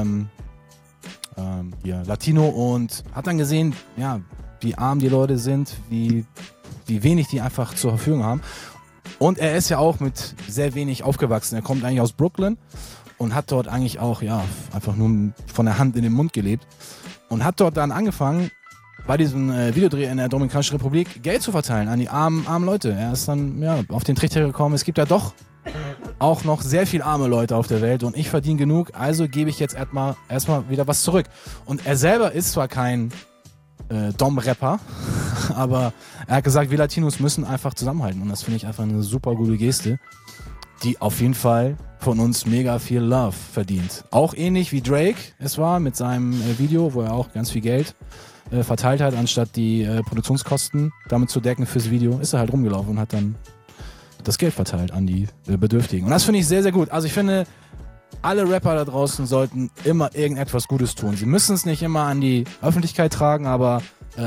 S3: Latino und hat dann gesehen, ja, wie arm die Leute sind, wie wenig die einfach zur Verfügung haben. Und er ist ja auch mit sehr wenig aufgewachsen. Er kommt eigentlich aus Brooklyn und hat dort eigentlich auch, ja, einfach nur von der Hand in den Mund gelebt und hat dort dann angefangen, bei diesem Videodreh in der Dominikanischen Republik Geld zu verteilen an die armen Leute. Er ist dann, ja, auf den Trichter gekommen, es gibt ja doch auch noch sehr viel arme Leute auf der Welt und ich verdiene genug, also gebe ich jetzt erstmal wieder was zurück. Und er selber ist zwar kein Dom-Rapper, aber er hat gesagt, wir Latinos müssen einfach zusammenhalten und das finde ich einfach eine super gute Geste, die auf jeden Fall von uns mega viel Love verdient. Auch ähnlich wie Drake es war mit seinem Video, wo er auch ganz viel Geld verteilt hat, anstatt die Produktionskosten damit zu decken fürs Video, ist er halt rumgelaufen und hat dann das Geld verteilt an die Bedürftigen. Und das finde ich sehr, sehr gut. Also ich finde, alle Rapper da draußen sollten immer irgendetwas Gutes tun. Sie müssen es nicht immer an die Öffentlichkeit tragen, aber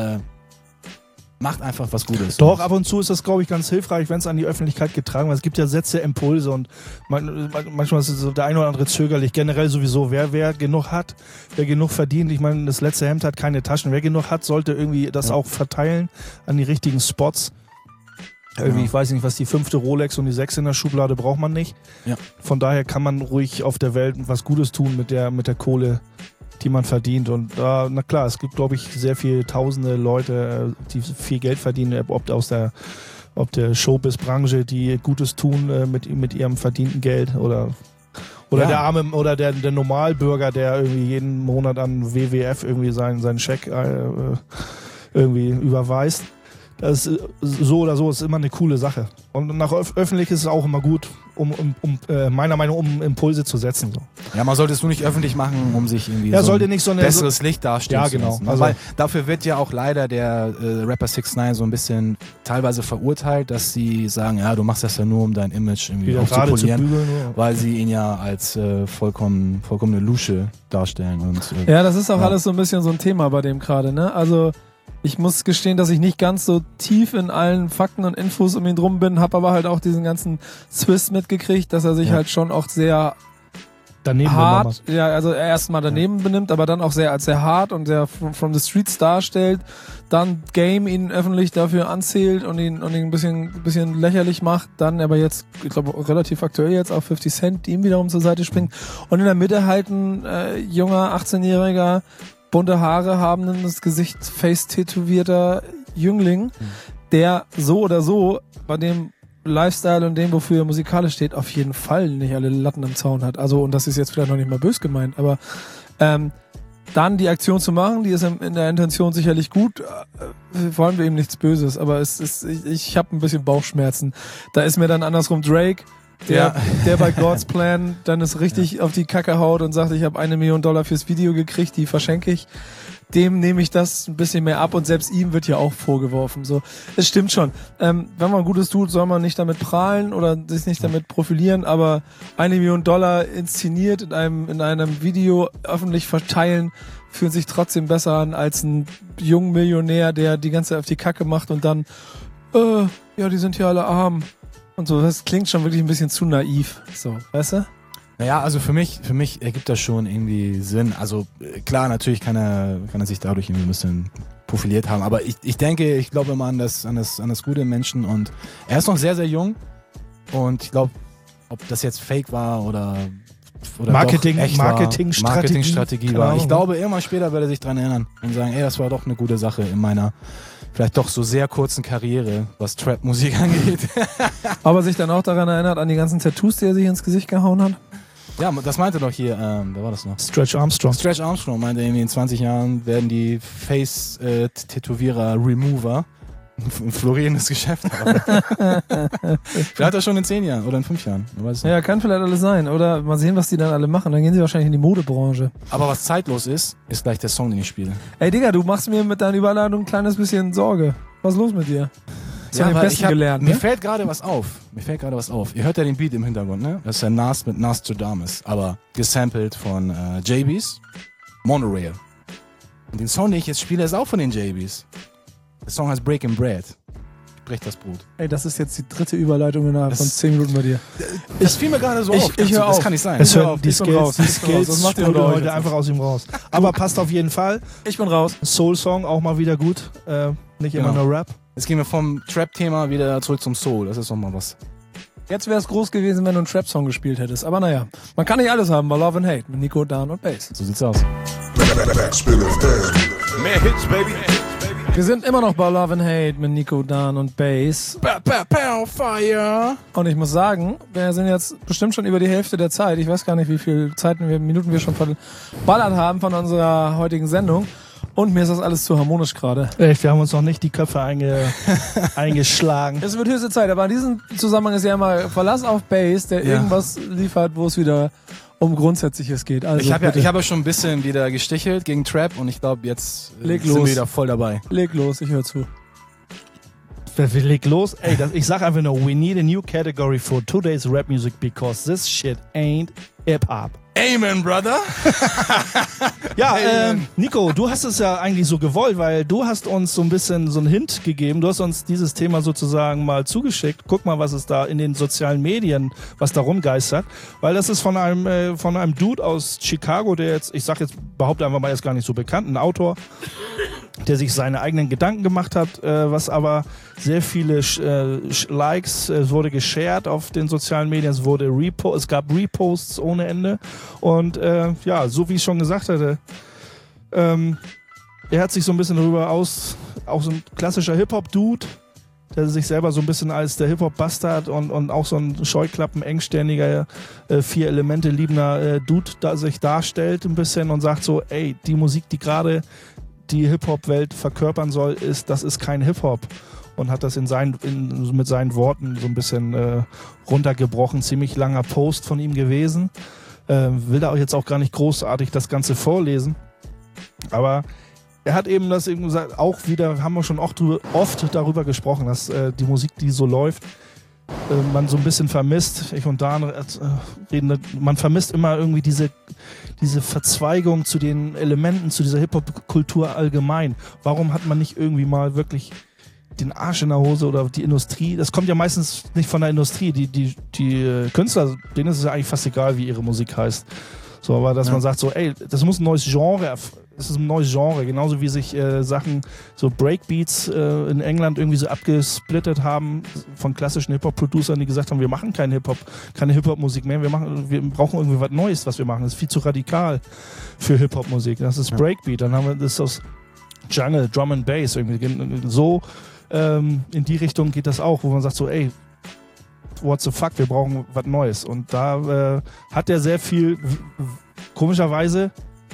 S3: macht einfach was Gutes.
S4: Doch, ab und zu ist das, glaube ich, ganz hilfreich, wenn es an die Öffentlichkeit getragen wird. Es gibt ja Sätze, Impulse und manchmal ist es so der eine oder andere zögerlich. Generell sowieso, wer genug hat, wer genug verdient. Ich meine, das letzte Hemd hat keine Taschen. Wer genug hat, sollte irgendwie das auch verteilen an die richtigen Spots. Irgendwie, ich weiß nicht, was die 5. Rolex und die 6 in der Schublade braucht man nicht.
S3: Ja.
S4: Von daher kann man ruhig auf der Welt was Gutes tun mit der Kohle, die man verdient. Und na klar, es gibt, glaube ich, sehr viele tausende Leute, die viel Geld verdienen, ob der Showbiz-Branche, die Gutes tun mit ihrem verdienten Geld oder der Arme oder der Normalbürger, der irgendwie jeden Monat an WWF irgendwie seinen Scheck irgendwie überweist. Das ist so oder so ist immer eine coole Sache. Und nach öffentlich ist es auch immer gut, um meiner Meinung nach, um Impulse zu setzen. So.
S3: Ja, man sollte es nur nicht öffentlich machen, um sich irgendwie
S4: sollte nicht so eine
S3: besseres Licht darstellen zu lassen.
S4: Also,
S3: weil dafür wird ja auch leider der Rapper 6ix9ine so ein bisschen teilweise verurteilt, dass sie sagen, ja, du machst das ja nur, um dein Image irgendwie aufzupolieren, weil sie ihn ja als vollkommene Lusche darstellen. Und,
S2: ja, das ist auch alles so ein bisschen so ein Thema bei dem gerade, ne? Also ich muss gestehen, dass ich nicht ganz so tief in allen Fakten und Infos um ihn drum bin, habe aber halt auch diesen ganzen Swiss mitgekriegt, dass er sich halt schon auch sehr
S4: daneben
S2: hart, also erstmal daneben benimmt, aber dann auch sehr als sehr hart und sehr from the streets darstellt, dann Game ihn öffentlich dafür anzählt und ihn ein bisschen lächerlich macht, dann aber jetzt, ich glaube relativ aktuell jetzt auch 50 Cent, die ihm wiederum zur Seite springt und in der Mitte halt ein junger 18-jähriger bunte Haare haben, das Gesicht face tätowierter Jüngling, der so oder so, bei dem Lifestyle und dem, wofür er musikalisch steht, auf jeden Fall nicht alle Latten am Zaun hat. Also, und das ist jetzt vielleicht noch nicht mal bös gemeint, aber dann die Aktion zu machen, die ist in der Intention sicherlich gut, wollen wir ihm nichts Böses, aber ich habe ein bisschen Bauchschmerzen. Da ist mir dann andersrum Drake, der bei God's Plan dann ist richtig auf die Kacke haut und sagt, ich habe $1 Million fürs Video gekriegt, die verschenke ich. Dem nehme ich das ein bisschen mehr ab und selbst ihm wird ja auch vorgeworfen. So, es stimmt schon. Wenn man Gutes tut, soll man nicht damit prahlen oder sich nicht damit profilieren, aber $1 Million inszeniert in einem Video öffentlich verteilen, fühlt sich trotzdem besser an als ein junger Millionär, der die ganze Zeit auf die Kacke macht und dann, ja, die sind ja alle arm. Und so, das klingt schon wirklich ein bisschen zu naiv. So, weißt du?
S3: Naja, also für mich ergibt das schon irgendwie Sinn. Also klar, natürlich kann er sich dadurch irgendwie ein bisschen profiliert haben, aber ich denke, ich glaube immer an das gute Menschen und er ist noch sehr, sehr jung und ich glaube, ob das jetzt fake war oder Marketingstrategie war. Ich glaube, immer später wird er sich dran erinnern und sagen, ey, das war doch eine gute Sache in meiner vielleicht doch so sehr kurzen Karriere, was Trap-Musik angeht.
S2: Aber sich dann auch daran erinnert, an die ganzen Tattoos, die er sich ins Gesicht gehauen hat?
S3: Ja, das meinte doch hier, wer war das noch?
S4: Stretch Armstrong.
S3: Stretch Armstrong meinte irgendwie, in 20 Jahren werden die Face-Tätowierer-Remover ein florierendes Geschäft haben. Vielleicht hat er schon in 10 Jahren oder in 5 Jahren.
S2: Ja, kann vielleicht alles sein. Oder mal sehen, was die dann alle machen. Dann gehen sie wahrscheinlich in die Modebranche.
S3: Aber was zeitlos ist gleich der Song, den ich spiele.
S2: Ey, Digga, du machst mir mit deiner Überladung ein kleines bisschen Sorge. Was ist los mit dir?
S3: Ja,
S2: den Besten gelernt,
S3: mir fällt gerade was auf. Ihr hört ja den Beat im Hintergrund, ne? Das ist ja Nas mit Nostradamus, aber gesampelt von JBs, Monorail. Und den Song, den ich jetzt spiele, ist auch von den JBs. Der Song heißt Breaking Bread. Brech das Brot.
S2: Ey, das ist jetzt die 3. Überleitung innerhalb von 10 Minuten bei dir.
S3: Das fiel mir gerade so auf.
S2: Ich höre auf.
S3: Das kann nicht sein.
S4: Die Skills
S2: Das macht ihr
S4: heute einfach aus ihm raus. Aber passt auf jeden Fall.
S2: Ich bin raus.
S4: Soul-Song auch mal wieder gut. Nicht immer nur Rap.
S3: Jetzt gehen wir vom Trap-Thema wieder zurück zum Soul. Das ist doch mal was.
S2: Jetzt wäre es groß gewesen, wenn du einen Trap-Song gespielt hättest. Aber naja, man kann nicht alles haben bei Love and Hate mit Nico, Dan und Bass.
S3: So sieht's aus.
S1: Backspin FM.
S5: Mehr Hits, baby.
S2: Wir sind immer noch bei Love and Hate mit Nico, Dan und Bass.
S3: Fire.
S2: Und ich muss sagen, wir sind jetzt bestimmt schon über die Hälfte der Zeit. Ich weiß gar nicht, wie viele Minuten wir schon verballert haben von unserer heutigen Sendung. Und mir ist das alles zu harmonisch gerade.
S4: Echt, wir haben uns noch nicht die Köpfe eingeschlagen.
S2: Es wird höchste Zeit, aber in diesem Zusammenhang ist ja immer Verlass auf Bass, der irgendwas liefert, wo es wieder um Grundsätzliches geht. Also
S3: ich habe ja schon ein bisschen wieder gestichelt gegen Trap und ich glaube, jetzt sind wir wieder voll dabei.
S2: Leg los, ich höre zu.
S4: Leg los. Ey, ich sag einfach nur, we need a new category for today's rap music because this shit ain't hip-hop.
S3: Amen, brother.
S4: Ja, Nico, du hast es ja eigentlich so gewollt, weil du hast uns so ein bisschen so einen Hint gegeben. Du hast uns dieses Thema sozusagen mal zugeschickt. Guck mal, was es da in den sozialen Medien, was da rumgeistert. Weil das ist von einem Dude aus Chicago, der jetzt, behaupte einfach mal, er ist gar nicht so bekannt, ein Autor, der sich seine eigenen Gedanken gemacht hat, was aber sehr viele Likes, es wurde geshared auf den sozialen Medien, es gab Reposts ohne Ende und ja, so wie ich schon gesagt hatte, er hat sich so ein bisschen darüber auch so ein klassischer Hip-Hop-Dude, der sich selber so ein bisschen als der Hip-Hop-Bastard und auch so ein Scheuklappen, engstirniger, 4 Elemente liebender Dude sich darstellt ein bisschen und sagt so, ey, die Musik, die gerade die Hip-Hop-Welt verkörpern soll, das ist kein Hip-Hop. Und hat das mit seinen Worten so ein bisschen runtergebrochen. Ziemlich langer Post von ihm gewesen. Will da jetzt auch gar nicht großartig das Ganze vorlesen. Aber er hat eben das eben gesagt, auch wieder, haben wir schon oft darüber gesprochen, dass die Musik, die so läuft, man so ein bisschen vermisst. Ich und Dan reden, man vermisst immer irgendwie diese Verzweigung zu den Elementen, zu dieser Hip-Hop-Kultur allgemein. Warum hat man nicht irgendwie mal wirklich den Arsch in der Hose oder die Industrie? Das kommt ja meistens nicht von der Industrie. Die Künstler, denen ist es ja eigentlich fast egal, wie ihre Musik heißt. So, aber dass man sagt so, ey, das muss ein neues Genre, es ist ein neues Genre, genauso wie sich Sachen, so Breakbeats in England irgendwie so abgesplittet haben von klassischen Hip-Hop-Producern, die gesagt haben, wir machen keine Hip-Hop-Musik mehr, wir brauchen irgendwie was Neues, was wir machen. Das ist viel zu radikal für Hip-Hop-Musik. Das ist Breakbeat, dann haben wir das aus Jungle, Drum and Bass, irgendwie so in die Richtung geht das auch, wo man sagt so, ey, what the fuck, wir brauchen was Neues. Und da hat er sehr viel, komischerweise,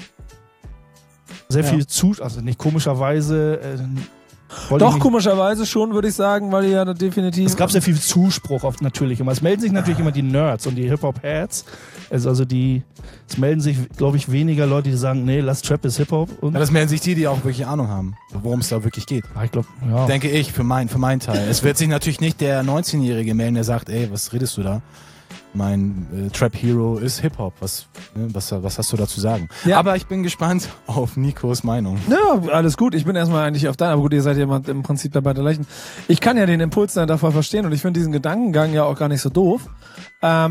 S4: also nicht komischerweise,
S2: doch, komischerweise schon, würde ich sagen, weil ja definitiv...
S4: Es gab sehr viel Zuspruch oft natürlich immer. Es melden sich natürlich immer die Nerds und die Hip-Hop-Heads. Es melden sich, glaube ich, weniger Leute, die sagen, nee, lass Trap ist Hip-Hop.
S3: Ja, das melden sich die auch wirklich Ahnung haben, worum es da wirklich geht.
S4: Ja, ich glaube, ja.
S3: Denke ich, für meinen Teil. Es wird sich natürlich nicht der 19-Jährige melden, der sagt, ey, was redest du da? Mein Trap-Hero ist Hip-Hop. Was hast du dazu zu sagen?
S2: Ja.
S3: Aber ich bin gespannt auf Nikos Meinung.
S2: Ja, alles gut. Ich bin erstmal eigentlich auf deiner, aber gut, ihr seid ja im Prinzip dabei der Leichen. Ich kann ja den Impuls dann davor verstehen und ich finde diesen Gedankengang ja auch gar nicht so doof.
S3: Ja,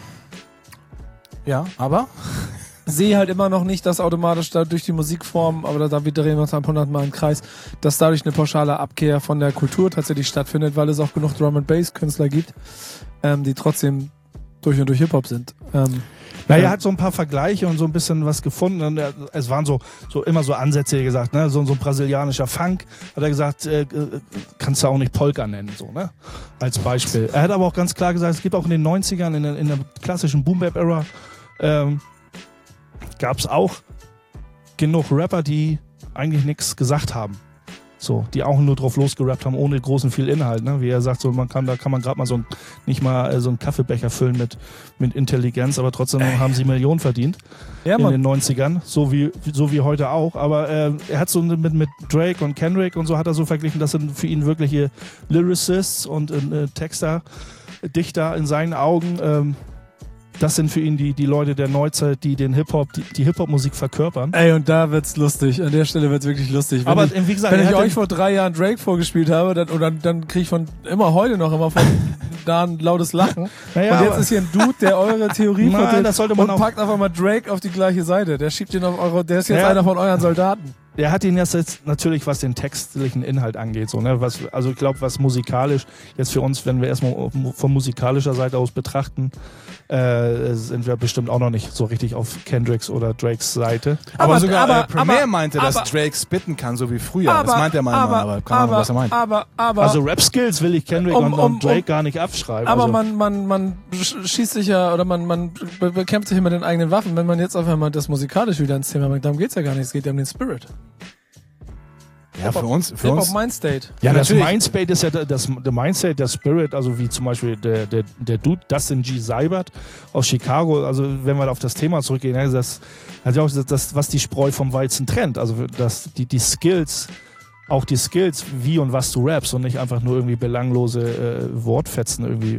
S3: aber?
S2: Sehe halt immer noch nicht, dass automatisch da durch die Musikform, aber da drehen wir uns 100 Mal im Kreis, dass dadurch eine pauschale Abkehr von der Kultur tatsächlich stattfindet, weil es auch genug Drum-and-Bass-Künstler gibt, die trotzdem durch und durch Hip-Hop sind.
S4: Er hat so ein paar Vergleiche und so ein bisschen was gefunden. Und es waren so immer so Ansätze, die gesagt, ne? So ein brasilianischer Funk, hat er gesagt, kannst du auch nicht Polka nennen, so, ne? Als Beispiel. Er hat aber auch ganz klar gesagt, es gibt auch in den 90ern, in der klassischen Boom-Bap-Ära, gab es auch genug Rapper, die eigentlich nichts gesagt haben. So, die auch nur drauf losgerappt haben, ohne großen viel Inhalt, ne? Wie er sagt, so, da kann man gerade mal nicht mal so einen Kaffeebecher füllen mit Intelligenz, aber trotzdem haben sie Millionen verdient in den 90ern, so wie heute auch. Aber er hat so mit Drake und Kendrick und so hat er so verglichen, das sind für ihn wirkliche Lyricists und Texter, Dichter in seinen Augen. Das sind für ihn die Leute der Neuzeit, die den Hip-Hop, die Hip-Hop-Musik verkörpern.
S2: Ey, und da wird's lustig. An der Stelle wird's wirklich lustig.
S4: Wie gesagt,
S2: wenn ich euch vor 3 Jahren Drake vorgespielt habe, dann kriege ich von da ein lautes Lachen.
S4: Naja,
S2: und jetzt ist hier ein Dude, der eure Theorie vertritt
S4: das sollte man
S2: und packt einfach mal Drake auf die gleiche Seite. Der schiebt ihn auf der ist jetzt einer von euren Soldaten.
S4: Er hat ihn jetzt natürlich, was den textlichen Inhalt angeht, so, ne? Also ich glaube, was musikalisch, jetzt für uns, wenn wir erstmal von musikalischer Seite aus betrachten, sind wir bestimmt auch noch nicht so richtig auf Kendricks oder Drakes Seite.
S3: Aber sogar Premier meinte, dass Drake spitten kann, so wie früher. Das meint er mal, aber keine Ahnung, was er meint.
S4: Also Rap-Skills will ich Kendrick und Drake gar nicht abschreiben.
S2: Aber
S4: also.
S2: man schießt sich ja, oder man bekämpft sich immer mit den eigenen Waffen. Wenn man jetzt auf einmal das musikalisch wieder ins Thema bringt, darum geht's ja gar nicht, es geht ja um den Spirit.
S3: Ja, für uns.
S2: Hip-Hop Mindstate.
S4: Ja, das Mindstate ist ja der Mindstate, der Spirit, also wie zum Beispiel der Dude Dustin G. Seibert aus Chicago, also wenn wir auf das Thema zurückgehen, das hat ja auch das, was die Spreu vom Weizen trennt, also die Skills, auch die Skills, wie und was du rappst und nicht einfach nur irgendwie belanglose Wortfetzen irgendwie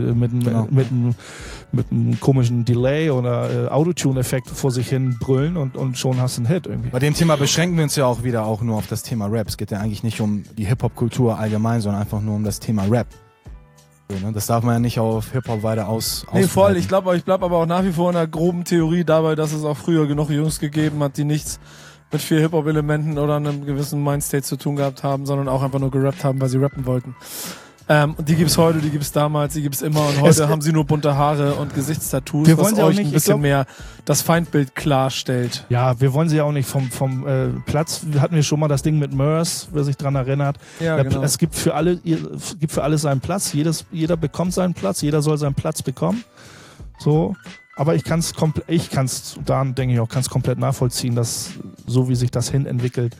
S4: mit einem komischen Delay oder Autotune-Effekt vor sich hin brüllen und schon hast du einen Hit irgendwie.
S3: Bei dem Thema beschränken wir uns ja auch wieder nur auf das Thema Rap. Es geht ja eigentlich nicht um die Hip-Hop-Kultur allgemein, sondern einfach nur um das Thema Rap. So, ne? Das darf man ja nicht auf Hip-Hop weiter ausweiten.
S2: Nee, voll. Ich bleib aber auch nach wie vor in einer groben Theorie dabei, dass es auch früher genug Jungs gegeben hat, die nichts mit 4 Hip-Hop-Elementen oder einem gewissen Mindstate zu tun gehabt haben, sondern auch einfach nur gerappt haben, weil sie rappen wollten. Und die gibt's heute, die gibt's damals, die gibt's immer und heute haben sie nur bunte Haare und Gesichtstattoos, was euch ein bisschen mehr das Feindbild klarstellt.
S4: Ja, wir wollen sie ja auch nicht vom Platz, hatten wir schon mal das Ding mit Murs, wer sich dran erinnert.
S2: Ja, genau.
S4: Es gibt für alles seinen Platz, jeder bekommt seinen Platz, jeder soll seinen Platz bekommen. So. Aber ich kann's denke ich auch, komplett nachvollziehen, dass so wie sich das hin entwickelt,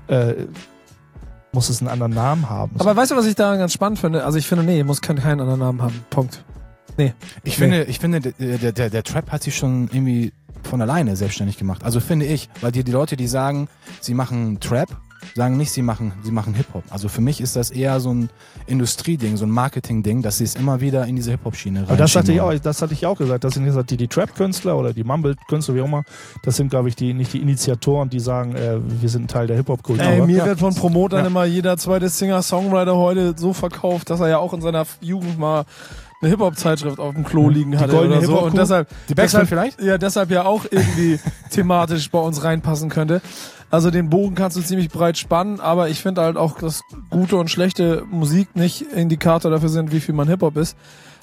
S4: muss es einen anderen Namen haben.
S2: Aber weißt du, was ich daran ganz spannend finde? Also ich finde, muss keinen anderen Namen haben. Punkt. Nee.
S3: Ich finde, der Trap hat sich schon irgendwie von alleine selbstständig gemacht. Also finde ich, weil die Leute, die sagen, sie machen Trap, sagen nicht, sie machen Hip-Hop. Also für mich ist das eher so ein Industrieding, so ein Marketing-Ding, dass sie es immer wieder in diese Hip-Hop-Schiene reinschieben.
S4: Das hatte ich auch gesagt. Das sind gesagt, die Trap-Künstler oder die Mumble-Künstler, wie auch immer, das sind, glaube ich, nicht die Initiatoren, die sagen, wir sind ein Teil der Hip-Hop-Kultur.
S2: Mir wird von Promotern immer jeder zweite Singer-Songwriter heute so verkauft, dass er ja auch in seiner Jugend mal eine Hip-Hop-Zeitschrift auf dem Klo liegen hatte oder so. Und deshalb
S3: vielleicht?
S2: Ja, deshalb ja auch irgendwie thematisch bei uns reinpassen könnte. Also den Bogen kannst du ziemlich breit spannen, aber ich finde halt auch, dass gute und schlechte Musik nicht Indikator dafür sind, wie viel man Hip-Hop ist.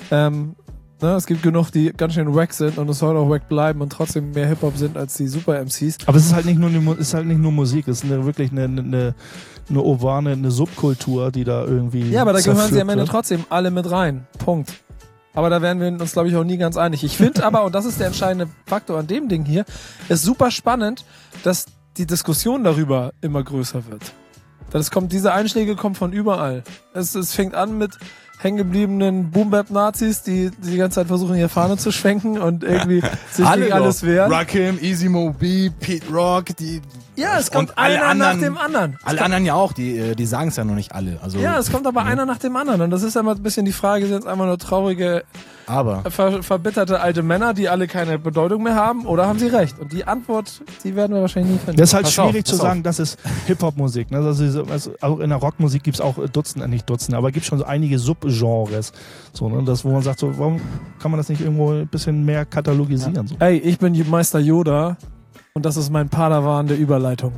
S2: Es gibt genug, die ganz schön wack sind und es soll auch wack bleiben und trotzdem mehr Hip-Hop sind als die Super-MCs.
S4: Aber es ist halt nicht nur Musik, es ist wirklich eine urbane, eine Subkultur, die da irgendwie
S2: Ja, aber da gehören sie am Ende
S4: wird.
S2: trotzdem alle mit rein. Punkt. Aber da werden wir uns, glaube ich, auch nie ganz einig. Ich finde aber, und das ist der entscheidende Faktor an dem Ding hier, ist super spannend, dass die Diskussion darüber immer größer wird. Diese Einschläge kommen von überall. Es fängt an mit hängengebliebenen Boom-Bap-Nazis, die ganze Zeit versuchen, ihre Fahne zu schwenken und irgendwie sich gegen alles wehren.
S3: Rakim, Easy Mo B, Pete Rock,
S2: Ja, es kommt einer nach dem anderen.
S3: Alle anderen ja auch, die sagen es ja noch nicht alle. Also,
S2: Ja, es kommt aber einer nach dem anderen. Und das ist immer ein bisschen die Frage, sind es einfach nur traurige,
S3: aber
S2: verbitterte alte Männer, die alle keine Bedeutung mehr haben, oder haben sie recht? Und die Antwort, die werden wir wahrscheinlich nie finden.
S4: Das ist halt
S3: Pass
S4: schwierig
S3: auf,
S4: zu
S3: pass
S4: sagen, das ist Hip-Hop-Musik. Ne? Also auch in der Rockmusik gibt es auch nicht Dutzende, aber gibt schon so einige Subgenres. So, ne? Das, wo man sagt, so, warum kann man das nicht irgendwo ein bisschen mehr katalogisieren? So?
S2: Ey, ich bin Meister Yoda und das ist mein Padawan der Überleitung.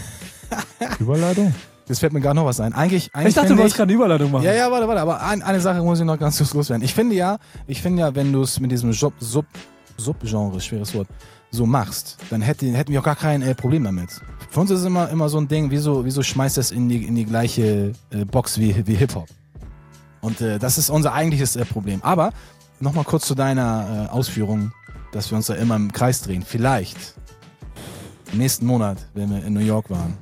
S4: Überleitung?
S3: jetzt fällt mir gar noch was ein. Eigentlich
S2: Ich dachte, du wolltest gerade eine Überleitung machen.
S3: Ja, warte, aber eine Sache muss ich noch ganz kurz loswerden. Ich finde ja, wenn du es mit diesem Subgenre, schweres Wort, so machst, dann hätten wir auch gar kein Problem damit. Für uns ist es immer so ein Ding, wieso schmeißt das in die gleiche Box wie Hip-Hop? Und das ist unser eigentliches Problem. Aber nochmal kurz zu deiner Ausführung, dass wir uns da immer im Kreis drehen. Vielleicht im nächsten Monat, wenn wir in New York waren,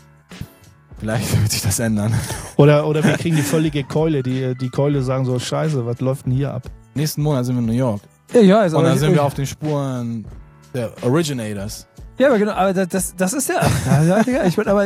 S3: vielleicht wird sich das ändern.
S4: Oder wir kriegen die völlige Keule. Die Keule sagen so, scheiße, was läuft denn hier ab?
S3: Nächsten Monat sind wir in New York.
S2: Ja, also
S3: Und dann sind wir auf den Spuren der Originators.
S2: Ja, aber genau, aber das ist ja. Ja, Digga,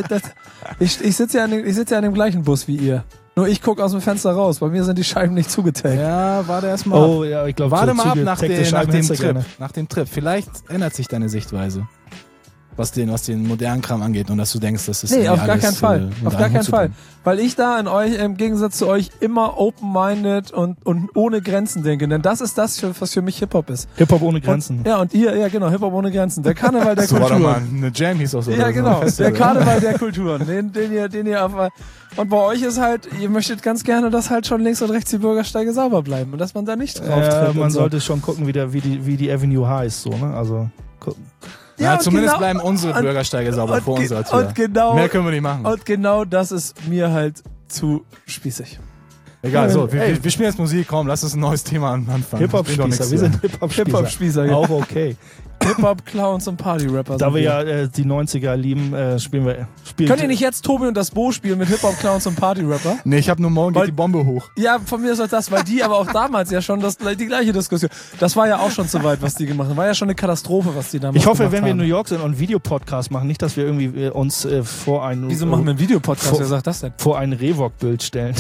S2: ich sitze ja an dem gleichen Bus wie ihr. Nur ich gucke aus dem Fenster raus. Bei mir sind die Scheiben nicht zugetaggt.
S3: Ja, warte erst mal.
S4: Oh ja, ich glaube,
S3: Warte mal ab nach dem Trip.
S4: Gerne.
S3: Nach dem Trip. Vielleicht ändert sich deine Sichtweise. Was den modernen Kram angeht und dass du denkst, das ist
S2: Nee, auf gar
S3: alles,
S2: keinen Fall. Auf gar keinen Fall.
S3: tun.
S2: Weil ich da im Gegensatz zu euch immer open-minded und ohne Grenzen denke. Denn das ist das, was für mich Hip-Hop ist.
S4: Hip-Hop ohne Grenzen.
S2: Und, ja, und ihr, ja genau, Hip-Hop ohne Grenzen. Der Karneval der
S3: So war doch mal
S2: Kulturen.
S3: eine Jam hieß auch so.
S2: Ja,
S3: oder so
S2: genau.
S3: ein Festival.
S2: Der Karneval der Kulturen. Den ihr auf... Und bei euch ist halt, ihr möchtet ganz gerne, dass halt schon links und rechts die Bürgersteige sauber bleiben und dass man da nicht drauf tritt.
S4: Man
S2: und so.
S4: sollte schon gucken, wie die Avenue heißt. So, ne? Also gucken.
S3: Ja,
S2: und
S3: zumindest
S2: genau-
S3: bleiben unsere Bürgersteige sauber vor unserer Tür.
S2: Und genau,
S3: Mehr können wir nicht machen.
S2: und genau das ist mir halt zu spießig.
S3: Egal, so,
S2: Ey.
S3: wir spielen jetzt Musik, komm, lass uns ein neues Thema anfangen.
S4: Hip-Hop-Spießer. Wir sind Hip-Hop-Spießer.
S2: Hip-Hop-Spießer, ja.
S4: Auch okay.
S2: Hip-Hop-Clowns und Party-Rapper.
S4: Da
S2: sind
S4: wir ja die 90er lieben, spielen
S2: Könnt ihr nicht jetzt Tobi und das Bo spielen mit Hip-Hop-Clowns und Party-Rapper?
S3: Nee, ich hab nur morgen
S2: Weil-
S3: geht die Bombe hoch.
S2: Ja, von mir ist auch das, weil die aber auch damals ja schon die gleiche Diskussion. Das war ja auch schon zu weit, was die gemacht haben. War ja schon eine Katastrophe, was die damals
S4: Ich hoffe,
S2: gemacht
S4: wenn wir in
S2: haben.
S4: New York sind und einen Videopodcast machen, nicht, dass wir irgendwie uns vor ein
S2: Wieso machen wir einen Videopodcast?
S4: Vor-
S2: Wer sagt das denn?
S4: vor ein Revok-Bild stellen.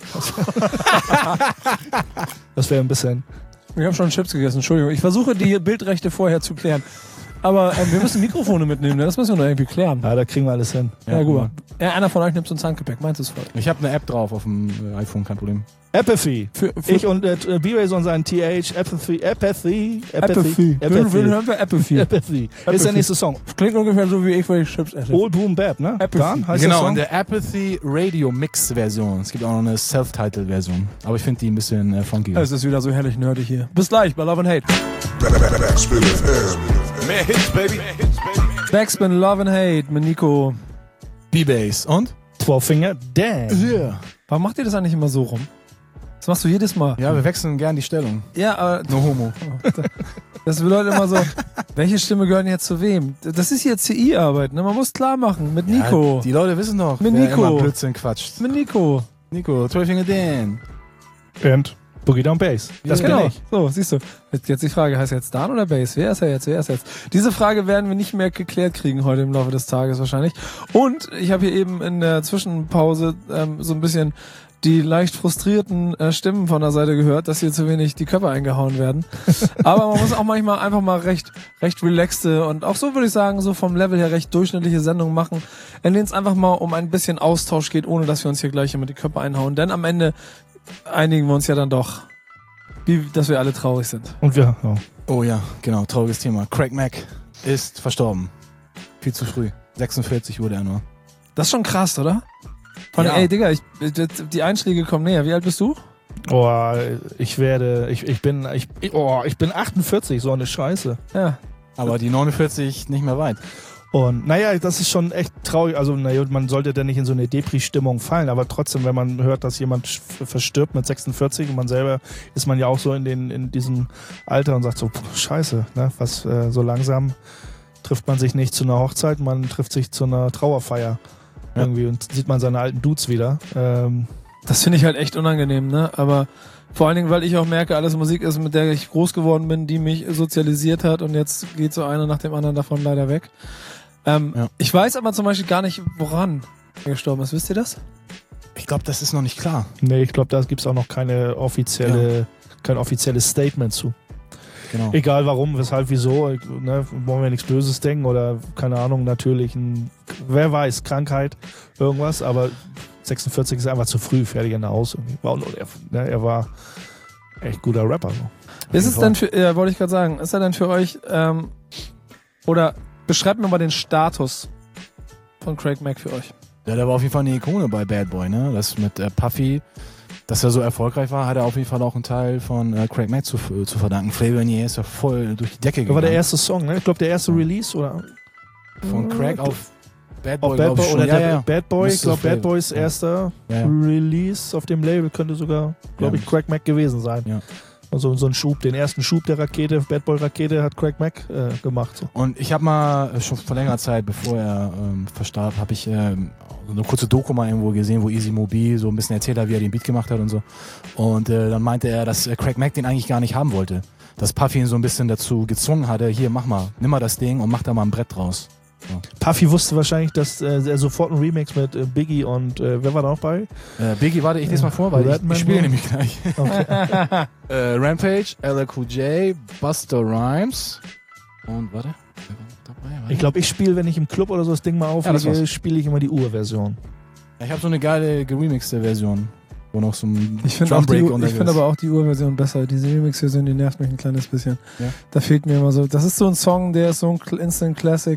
S4: Das wäre ein bisschen.
S2: Wir haben schon Chips gegessen, Entschuldigung. Ich versuche, die Bildrechte vorher zu klären. Aber wir müssen Mikrofone mitnehmen, ne? Das müssen wir noch irgendwie klären.
S4: Ja, da kriegen wir alles hin.
S2: Ja, gut. Ja, einer von euch nimmt so ein Handgepäck, meins ist voll.
S3: Ich habe eine App drauf auf dem iPhone, kein Problem.
S4: Apathy.
S2: Für
S4: Ich und B-Ray und sein TH. Apathy.
S2: Wen hören wir? Apathy.
S4: Apathy. Ist der nächste Song.
S2: Klingt ungefähr so wie ich, wenn ich Chips esse.
S4: Old Boom Bap, ne?
S2: Apathy.
S4: Dan heißt der
S3: Genau,
S4: Song?
S3: in der Apathy Radio Mix Version. Es gibt auch noch eine Self-Titled-Version. Aber ich finde die ein bisschen funkiger.
S2: Es ist wieder so herrlich nerdig hier. Bis gleich bei Love and Hate.
S1: Backspin FM.
S5: Mehr Hits, baby.
S2: Backspin Love and Hate mit Nico.
S3: B-Bass. Und?
S4: 12 Finger Dance.
S3: Ja.
S2: Warum macht ihr das eigentlich immer so rum? Das machst du jedes Mal.
S3: Ja, wir wechseln gern die Stellung.
S2: Ja, aber
S3: No homo.
S2: das bedeutet immer so, welche Stimme gehört jetzt zu wem? Das ist hier CI-Arbeit, ne? Man muss klar machen. Mit Nico.
S3: Ja, die Leute wissen doch,
S2: Mit
S3: wer
S2: Nico.
S3: immer Blödsinn quatscht.
S2: Mit Nico.
S3: Nico, 12 Finger Dan.
S4: Und Boogie Down Bass. Das bin
S2: genau.
S4: ich.
S2: So, siehst du. Jetzt die Frage, heißt er jetzt Dan oder Bass? Wer ist er jetzt? Diese Frage werden wir nicht mehr geklärt kriegen heute im Laufe des Tages wahrscheinlich. Und ich habe hier eben in der Zwischenpause so ein bisschen die leicht frustrierten Stimmen von der Seite gehört, dass hier zu wenig die Köpfe eingehauen werden. Aber man muss auch manchmal einfach mal recht relaxte und auch so würde ich sagen, so vom Level her recht durchschnittliche Sendungen machen, in denen es einfach mal um ein bisschen Austausch geht, ohne dass wir uns hier gleich immer die Köpfe einhauen. Denn am Ende einigen wir uns ja dann doch, dass wir alle traurig sind.
S4: Und wir, ja.
S3: Oh ja, genau, trauriges Thema. Craig Mack ist verstorben. Viel zu früh. 46 wurde er nur.
S2: Das ist schon krass, oder? Von,
S3: Ja.
S2: ey, Digga, die Einschläge kommen näher. Wie alt bist du?
S4: Oh, ich bin 48, so eine Scheiße.
S2: Ja.
S3: Aber die 49 nicht mehr weit.
S4: Und naja, das ist schon echt traurig. Also naja, man sollte denn nicht in so eine Depri-Stimmung fallen, aber trotzdem, wenn man hört, dass jemand verstirbt mit 46 und man selber ist man ja auch so in diesem Alter und sagt so, scheiße, ne? Was so langsam trifft man sich nicht zu einer Hochzeit, man trifft sich zu einer Trauerfeier irgendwie und sieht man seine alten Dudes wieder.
S2: Das finde ich halt echt unangenehm, ne? Aber vor allen Dingen, weil ich auch merke, alles Musik ist, mit der ich groß geworden bin, die mich sozialisiert hat und jetzt geht so einer nach dem anderen davon leider weg. Ich weiß aber zum Beispiel gar nicht, woran er gestorben ist. Wisst ihr das?
S3: Ich glaube, das ist noch nicht klar.
S4: Nee, ich glaube, da gibt es auch noch kein offizielles Statement zu.
S3: Genau.
S4: Egal warum, weshalb, wieso, ne, wollen wir nichts Böses denken oder keine Ahnung, natürlich wer weiß, Krankheit, irgendwas, aber 46 ist einfach zu früh, fertig in der Haus. Er war echt guter Rapper. So.
S2: Ist es denn wollte ich gerade sagen, ist er denn für euch, oder beschreibt mir mal den Status von Craig Mack für euch.
S3: Ja, der war auf jeden Fall eine Ikone bei Bad Boy, ne? Das mit Puffy, dass er so erfolgreich war, hat er auf jeden Fall auch einen Teil von Craig Mack zu verdanken. Flavor in the Air ist ja voll durch die Decke gegangen.
S4: Das war der erste Song, ne? Ich glaube, der erste Release, oder?
S3: Von Craig auf Bad Boy,
S4: Bad Boy oder
S3: ja.
S4: Bad Boy, ich glaube, Bad Boys
S3: ja.
S4: erster Release auf dem Label könnte sogar, glaube ich, Craig Mack gewesen sein.
S3: Ja.
S4: Also so ein Schub, den ersten Schub der Rakete, Bad Boy Rakete hat Craig Mack gemacht. So.
S3: Und ich habe mal schon vor längerer Zeit, bevor er verstarb, habe ich eine kurze Doku mal irgendwo gesehen, wo Easy Mobi so ein bisschen erzählt hat, wie er den Beat gemacht hat und so. Und dann meinte er, dass Craig Mack den eigentlich gar nicht haben wollte. Dass Puffy ihn so ein bisschen dazu gezwungen hatte, hier, mach mal, nimm mal das Ding und mach da mal ein Brett draus. So.
S4: Puffy wusste wahrscheinlich, dass er sofort einen Remix mit Biggie und wer war da noch bei?
S3: Biggie, warte, ich lese mal vor, weil ich spiele nämlich gleich.
S4: Okay.
S3: Rampage, LL Cool J, Busta Rhymes und warte.
S4: Ich glaube, ich spiele, wenn ich im Club oder so das Ding mal auflege, spiele ich immer die Urversion.
S3: Ich habe so eine geile geremixte Version, wo noch so ein
S2: Ich finde aber auch die Urversion besser. Diese Remix-Version, die nervt mich ein kleines bisschen.
S3: Ja.
S2: Da fehlt mir immer so. Das ist so ein Song, der ist so ein Instant Classic.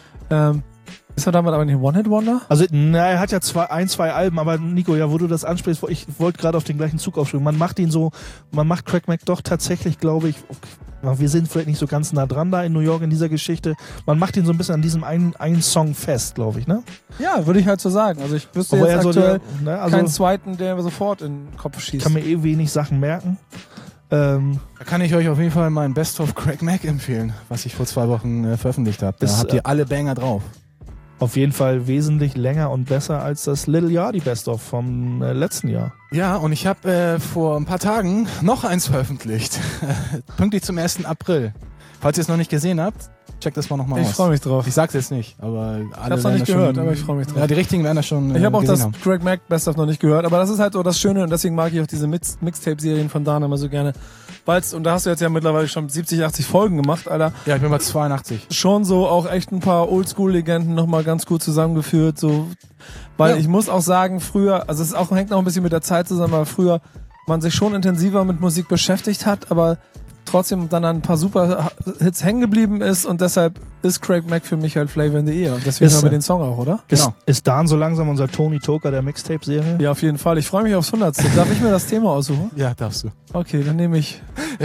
S2: Ist er damit aber nicht ein One-Hit-Wonder?
S4: Also, er hat ja zwei Alben, aber Nico, ja, wo du das ansprichst, ich wollte gerade auf den gleichen Zug aufspringen. Man macht Craig Mack doch tatsächlich, glaube ich, wir sind vielleicht nicht so ganz nah dran da in New York in dieser Geschichte. Man macht ihn so ein bisschen an diesem einen Song fest, glaube ich, ne?
S2: Ja, würde ich halt so sagen. Also ich wüsste
S4: aber
S2: jetzt aktuell
S4: also
S2: keinen zweiten, der mir sofort in den Kopf schießt.
S4: Ich kann mir wenig Sachen merken.
S3: Da kann ich euch auf jeden Fall mein Best of Craig Mack empfehlen, was ich vor 2 Wochen veröffentlicht habe. Da habt ihr alle Banger drauf.
S4: Auf jeden Fall wesentlich länger und besser als das Little Yachty Best of vom letzten Jahr.
S3: Ja, und ich habe vor ein paar Tagen noch eins veröffentlicht. Pünktlich zum 1. April. Falls ihr es noch nicht gesehen habt, checkt das mal nochmal aus.
S2: Ich freue mich drauf.
S3: Ich sag's jetzt nicht, aber alle
S2: ich hab's noch nicht gehört, aber ich freue mich drauf.
S3: Ja, die richtigen werden das schon
S2: Ich habe auch das
S3: haben.
S2: Craig Mack Best of noch nicht gehört, aber das ist halt so das Schöne und deswegen mag ich auch diese Mixtape-Serien von Dana immer so gerne. Und da hast du jetzt ja mittlerweile schon 70, 80 Folgen gemacht, Alter.
S3: Ja, ich bin bei 82.
S2: Schon so auch echt ein paar Oldschool-Legenden nochmal ganz gut zusammengeführt, so. Weil ich muss auch sagen, früher, also es hängt noch ein bisschen mit der Zeit zusammen, weil früher man sich schon intensiver mit Musik beschäftigt hat, aber trotzdem dann an ein paar super Hits hängen geblieben ist und deshalb ist Craig Mack für mich halt Flavor in the Ear. Und deswegen haben wir den Song auch, oder?
S3: Genau.
S4: Ist Dan so langsam unser Tony Toker der Mixtape-Serie?
S2: Ja, auf jeden Fall. Ich freue mich aufs 100. Darf ich mir das Thema aussuchen?
S3: Ja, darfst du.
S2: Okay, dann nehme ich.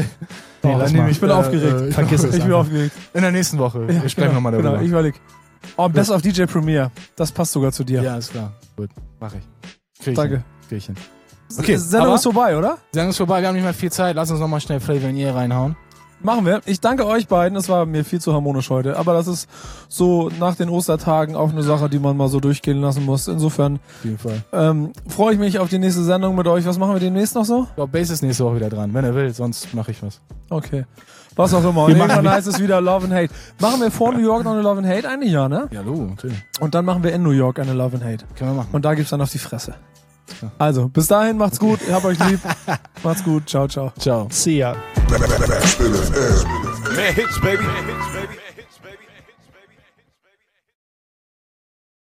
S4: Ich
S2: bin aufgeregt.
S4: Vergiss es.
S2: Ich bin aufgeregt.
S3: In der nächsten Woche. Wir sprechen nochmal darüber.
S2: Genau, ich überlege. Oh, Best of DJ Premier. Das passt sogar zu dir.
S3: Ja, ist klar. Gut, mach ich.
S2: Danke.
S3: Krieg ich hin. Okay,
S2: Sendung ist vorbei, oder?
S3: Sendung ist vorbei, wir haben nicht mehr viel Zeit. Lass uns nochmal schnell Flavor in the Ear reinhauen.
S2: Machen wir. Ich danke euch beiden. Es war mir viel zu harmonisch heute. Aber das ist so nach den Ostertagen auch eine Sache, die man mal so durchgehen lassen muss. Insofern
S3: Auf jeden Fall.
S2: freue ich mich auf die nächste Sendung mit euch. Was machen wir demnächst noch so?
S3: Ich glaube, Bass ist nächste Woche wieder dran. Wenn er will, sonst mache ich was.
S2: Okay. Was auch immer. Und irgendwann heißt es wieder Love and Hate. Machen wir vor New York noch eine Love and Hate? Eigentlich ja, ne?
S3: Ja, natürlich.
S2: Und dann machen wir in New York eine Love and Hate.
S3: Können wir machen.
S2: Und da gibt's dann auf die Fresse. Also, bis dahin, macht's gut. Ich hab euch lieb. Macht's gut. Ciao, ciao.
S3: Ciao.
S4: See ya.
S1: Backspin FM.
S5: Mehr Hits, baby.